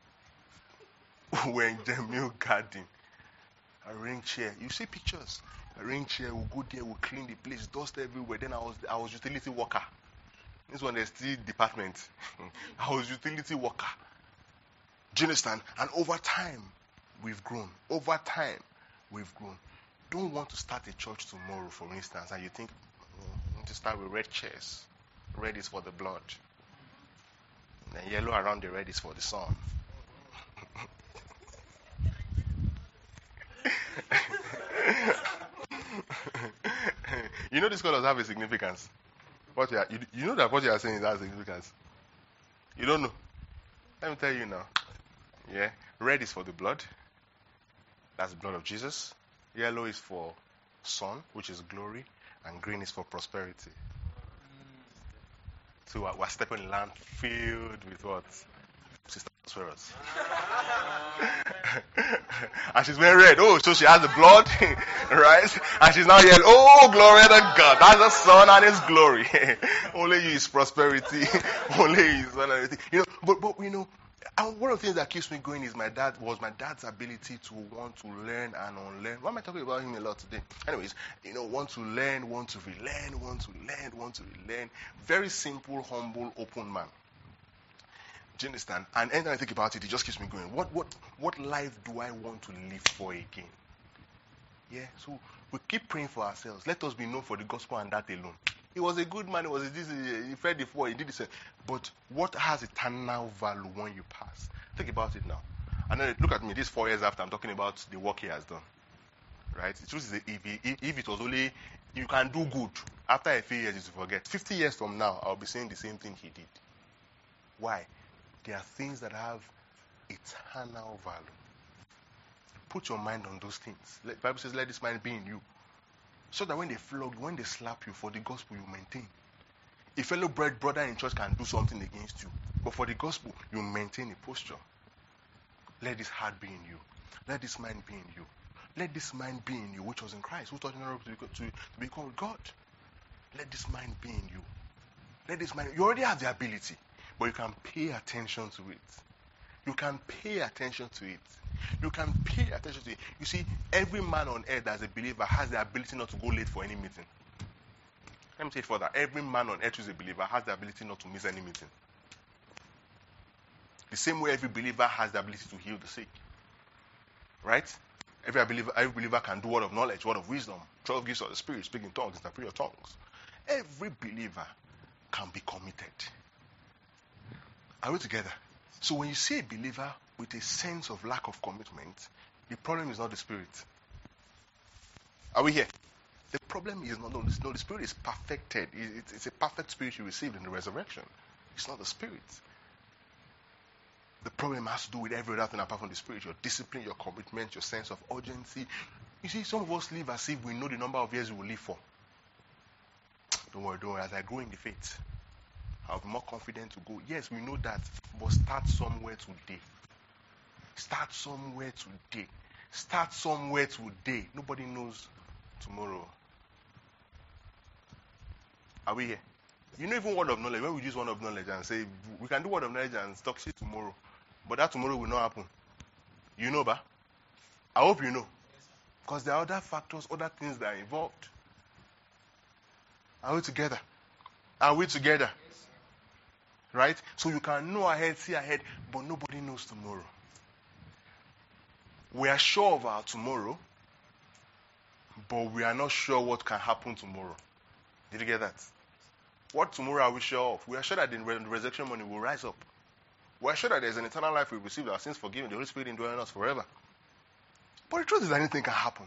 We were in Jamil Garden. Arrange chair. You see pictures. Arrange chair, we'll go there, we'll clean the place, dust everywhere. Then I was I was utility worker. This one there's still department. I was utility worker. Do you understand? And over time, we've grown. Over time, we've grown. Don't want to start a church tomorrow, for instance, and you think, mm, I need to start with red chairs. Red is for the blood. And yellow around the red is for the sun. You know these colors have a significance. What you, are, you, you know that what you are saying has significance. You don't know. Let me tell you now. Yeah, red is for the blood. That's the blood of Jesus. Yellow is for sun, which is glory, and green is for prosperity. So we're, we're stepping in land filled with what? Sister Swearers. And she's wearing red. Oh, so she has the blood, right? And she's now yelling, oh, glory to God. That's the sun and his glory. Only you is prosperity. Only you is one and everything. You know, but, but, you know, and one of the things that keeps me going is my dad was my dad's ability to want to learn and unlearn. Why am I talking about him a lot today? Anyways, you know, want to learn, want to relearn, want to learn, want to relearn. Very simple, humble, open man. Do you understand? And anytime I think about it, it just keeps me going. What what what life do I want to live for again? Yeah, so we keep praying for ourselves. Let us be known for the gospel and that alone. He was a good man. He was a, this. He fed the poor. He did this. But what has eternal value when you pass? Think about it now. And then look at me. This four years after, I'm talking about the work he has done. Right? The truth is, if, he, if it was only you can do good after a few years, you forget. Fifty years from now, I'll be saying the same thing he did. Why? There are things that have eternal value. Put your mind on those things. The Bible says, "Let this mind be in you." So that when they flog you, when they slap you for the gospel, you maintain. A fellow brother in church can do something against you, but for the gospel, you maintain a posture. Let this heart be in you. Let this mind be in you. Let this mind be in you, which was in Christ, who taught you to, to, to be called God. Let this mind be in you. Let this mind. You already have the ability, but you can pay attention to it. You can pay attention to it. You can pay attention to it. You see, every man on earth as a believer has the ability not to go late for any meeting. Let me say it further. Every man on earth who is a believer has the ability not to miss any meeting. The same way every believer has the ability to heal the sick. Right? Every believer, every believer can do word of knowledge, word of wisdom, twelve gifts of the Spirit, speaking tongues, interpret your tongues. Every believer can be committed. Are we together? So when you see a believer with a sense of lack of commitment, the problem is not the Spirit. Are we here? The problem is not, no, no, the Spirit is perfected. It's, it's a perfect Spirit you received in the resurrection. It's not the Spirit. The problem has to do with every other thing apart from the Spirit. Your discipline, your commitment, your sense of urgency. You see, some of us live as if we know the number of years we will live for. Don't worry, don't worry. As I grow in the faith, I'll be more confident to go. Yes, we know that, but start somewhere today. Start somewhere today. Start somewhere today. Nobody knows tomorrow. Are we here? You know, even word of knowledge, when we use word of knowledge and say, we can do word of knowledge and talk shit tomorrow, but that tomorrow will not happen. You know, ba? I hope you know. Because there are other factors, other things that are involved. Are we together? Are we together? Right? So you can know ahead, see ahead, but nobody knows tomorrow. We are sure of our tomorrow, but we are not sure what can happen tomorrow. Did you get that? What tomorrow are we sure of? We are sure that the resurrection morning will rise up. We are sure that there is an eternal life we receive, our sins forgiven, the Holy Spirit indwelling us forever. But the truth is, anything can happen.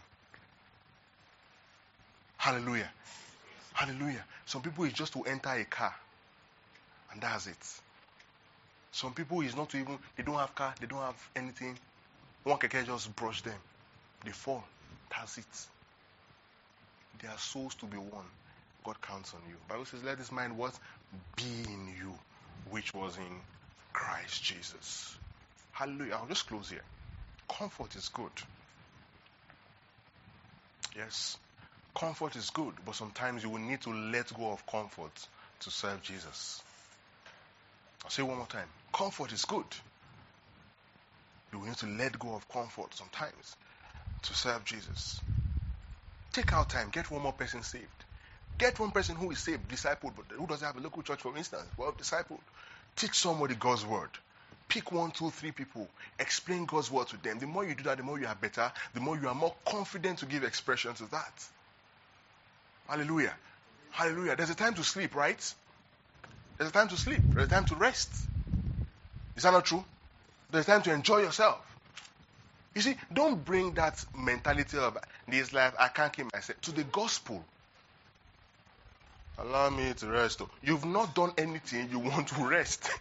Hallelujah. Hallelujah. Some people is just to enter a car, and that's it. Some people is not to even, they don't have car, they don't have anything. One keke just brush them. They fall. That's it. Their souls to be won. God counts on you. The Bible says, let this mind what? Be in you, which was in Christ Jesus. Hallelujah. I'll just close here. Comfort is good. Yes. Comfort is good, but sometimes you will need to let go of comfort to serve Jesus. I'll say it one more time. Comfort is good. You will need to let go of comfort sometimes to serve Jesus. Take out time. Get one more person saved. Get one person who is saved, discipled, but who doesn't have a local church, for instance. Well, discipled. Teach somebody God's word. Pick one, two, three people. Explain God's word to them. The more you do that, the more you are better. The more you are more confident to give expression to that. Hallelujah. Hallelujah. There's a time to sleep, right? There's a time to sleep. There's a time to rest. Is that not true? There's time to enjoy yourself. You see, don't bring that mentality of this life, I can't keep myself, to the gospel. Allow me to rest. You've not done anything, you want to rest.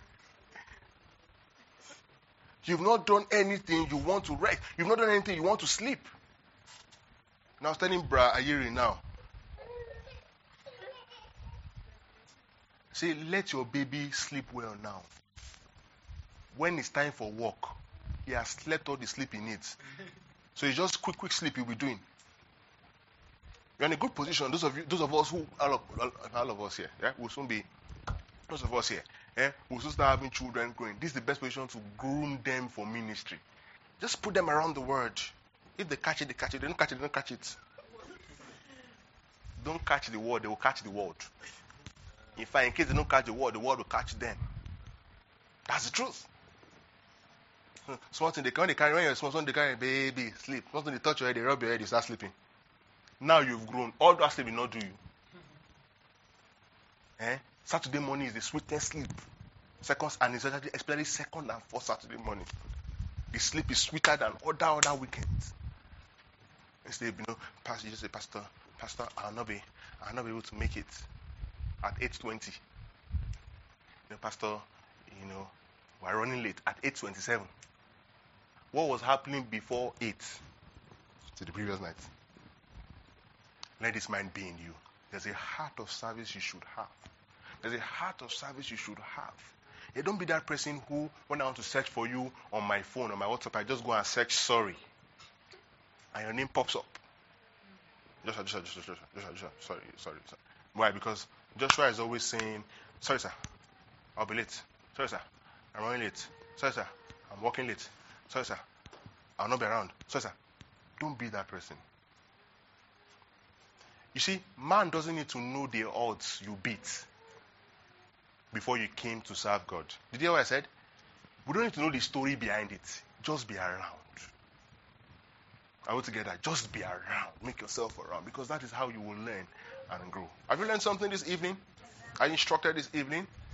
You've not done anything, you want to rest. You've not done anything, you want to sleep. Now, I was telling Bra Ayiri now. Say, let your baby sleep well now. When it's time for work, he has slept all the sleep he needs. So it's just quick, quick sleep you'll be doing. You're in a good position. Those of you, those of us who, all of, all, all of us here, yeah, will soon be, those of us here, yeah, will soon start having children growing. This is the best position to groom them for ministry. Just put them around the word. If they catch it, they catch it. They don't catch it, they don't catch it. Don't catch the word, they will catch the word. In fact, in case they don't catch the word, the word will catch them. That's the truth. Small thing they carry, they carry when you're small, they carry baby, sleep. Something they touch your head, they rub your head, you start sleeping. Now you've grown. All that sleep will not do you. Eh? Saturday morning is the sweetest sleep. Second, and especially, especially second and fourth Saturday morning. The sleep is sweeter than other other weekends. Instead, you know, pastor, you just say, Pastor, Pastor, I'll not be, I'll not be able to make it at eight twenty. You know, Pastor, you know, we're running late at eight twenty-seven. What was happening before eight to the previous night? Let this mind be in you. There's a heart of service you should have. There's a heart of service you should have. You don't be that person who, when I want to search for you on my phone, on my WhatsApp, I just go and search sorry. And your name pops up. Joshua, Joshua, Joshua, Joshua, Joshua, Joshua, sorry, sorry, sorry. Why? Because Joshua is always saying, sorry, sir, I'll be late. Sorry, sir, I'm running late. Sorry, sir, I'm walking late. Sorry, sir, I'll not be around. Sorry, sir. Don't be that person. You see, man doesn't need to know the odds you beat before you came to serve God. Did you hear what I said? We don't need to know the story behind it. Just be around. Are we together? Just be around. Make yourself around, because that is how you will learn and grow. Have you learned something this evening? Are you instructed this evening?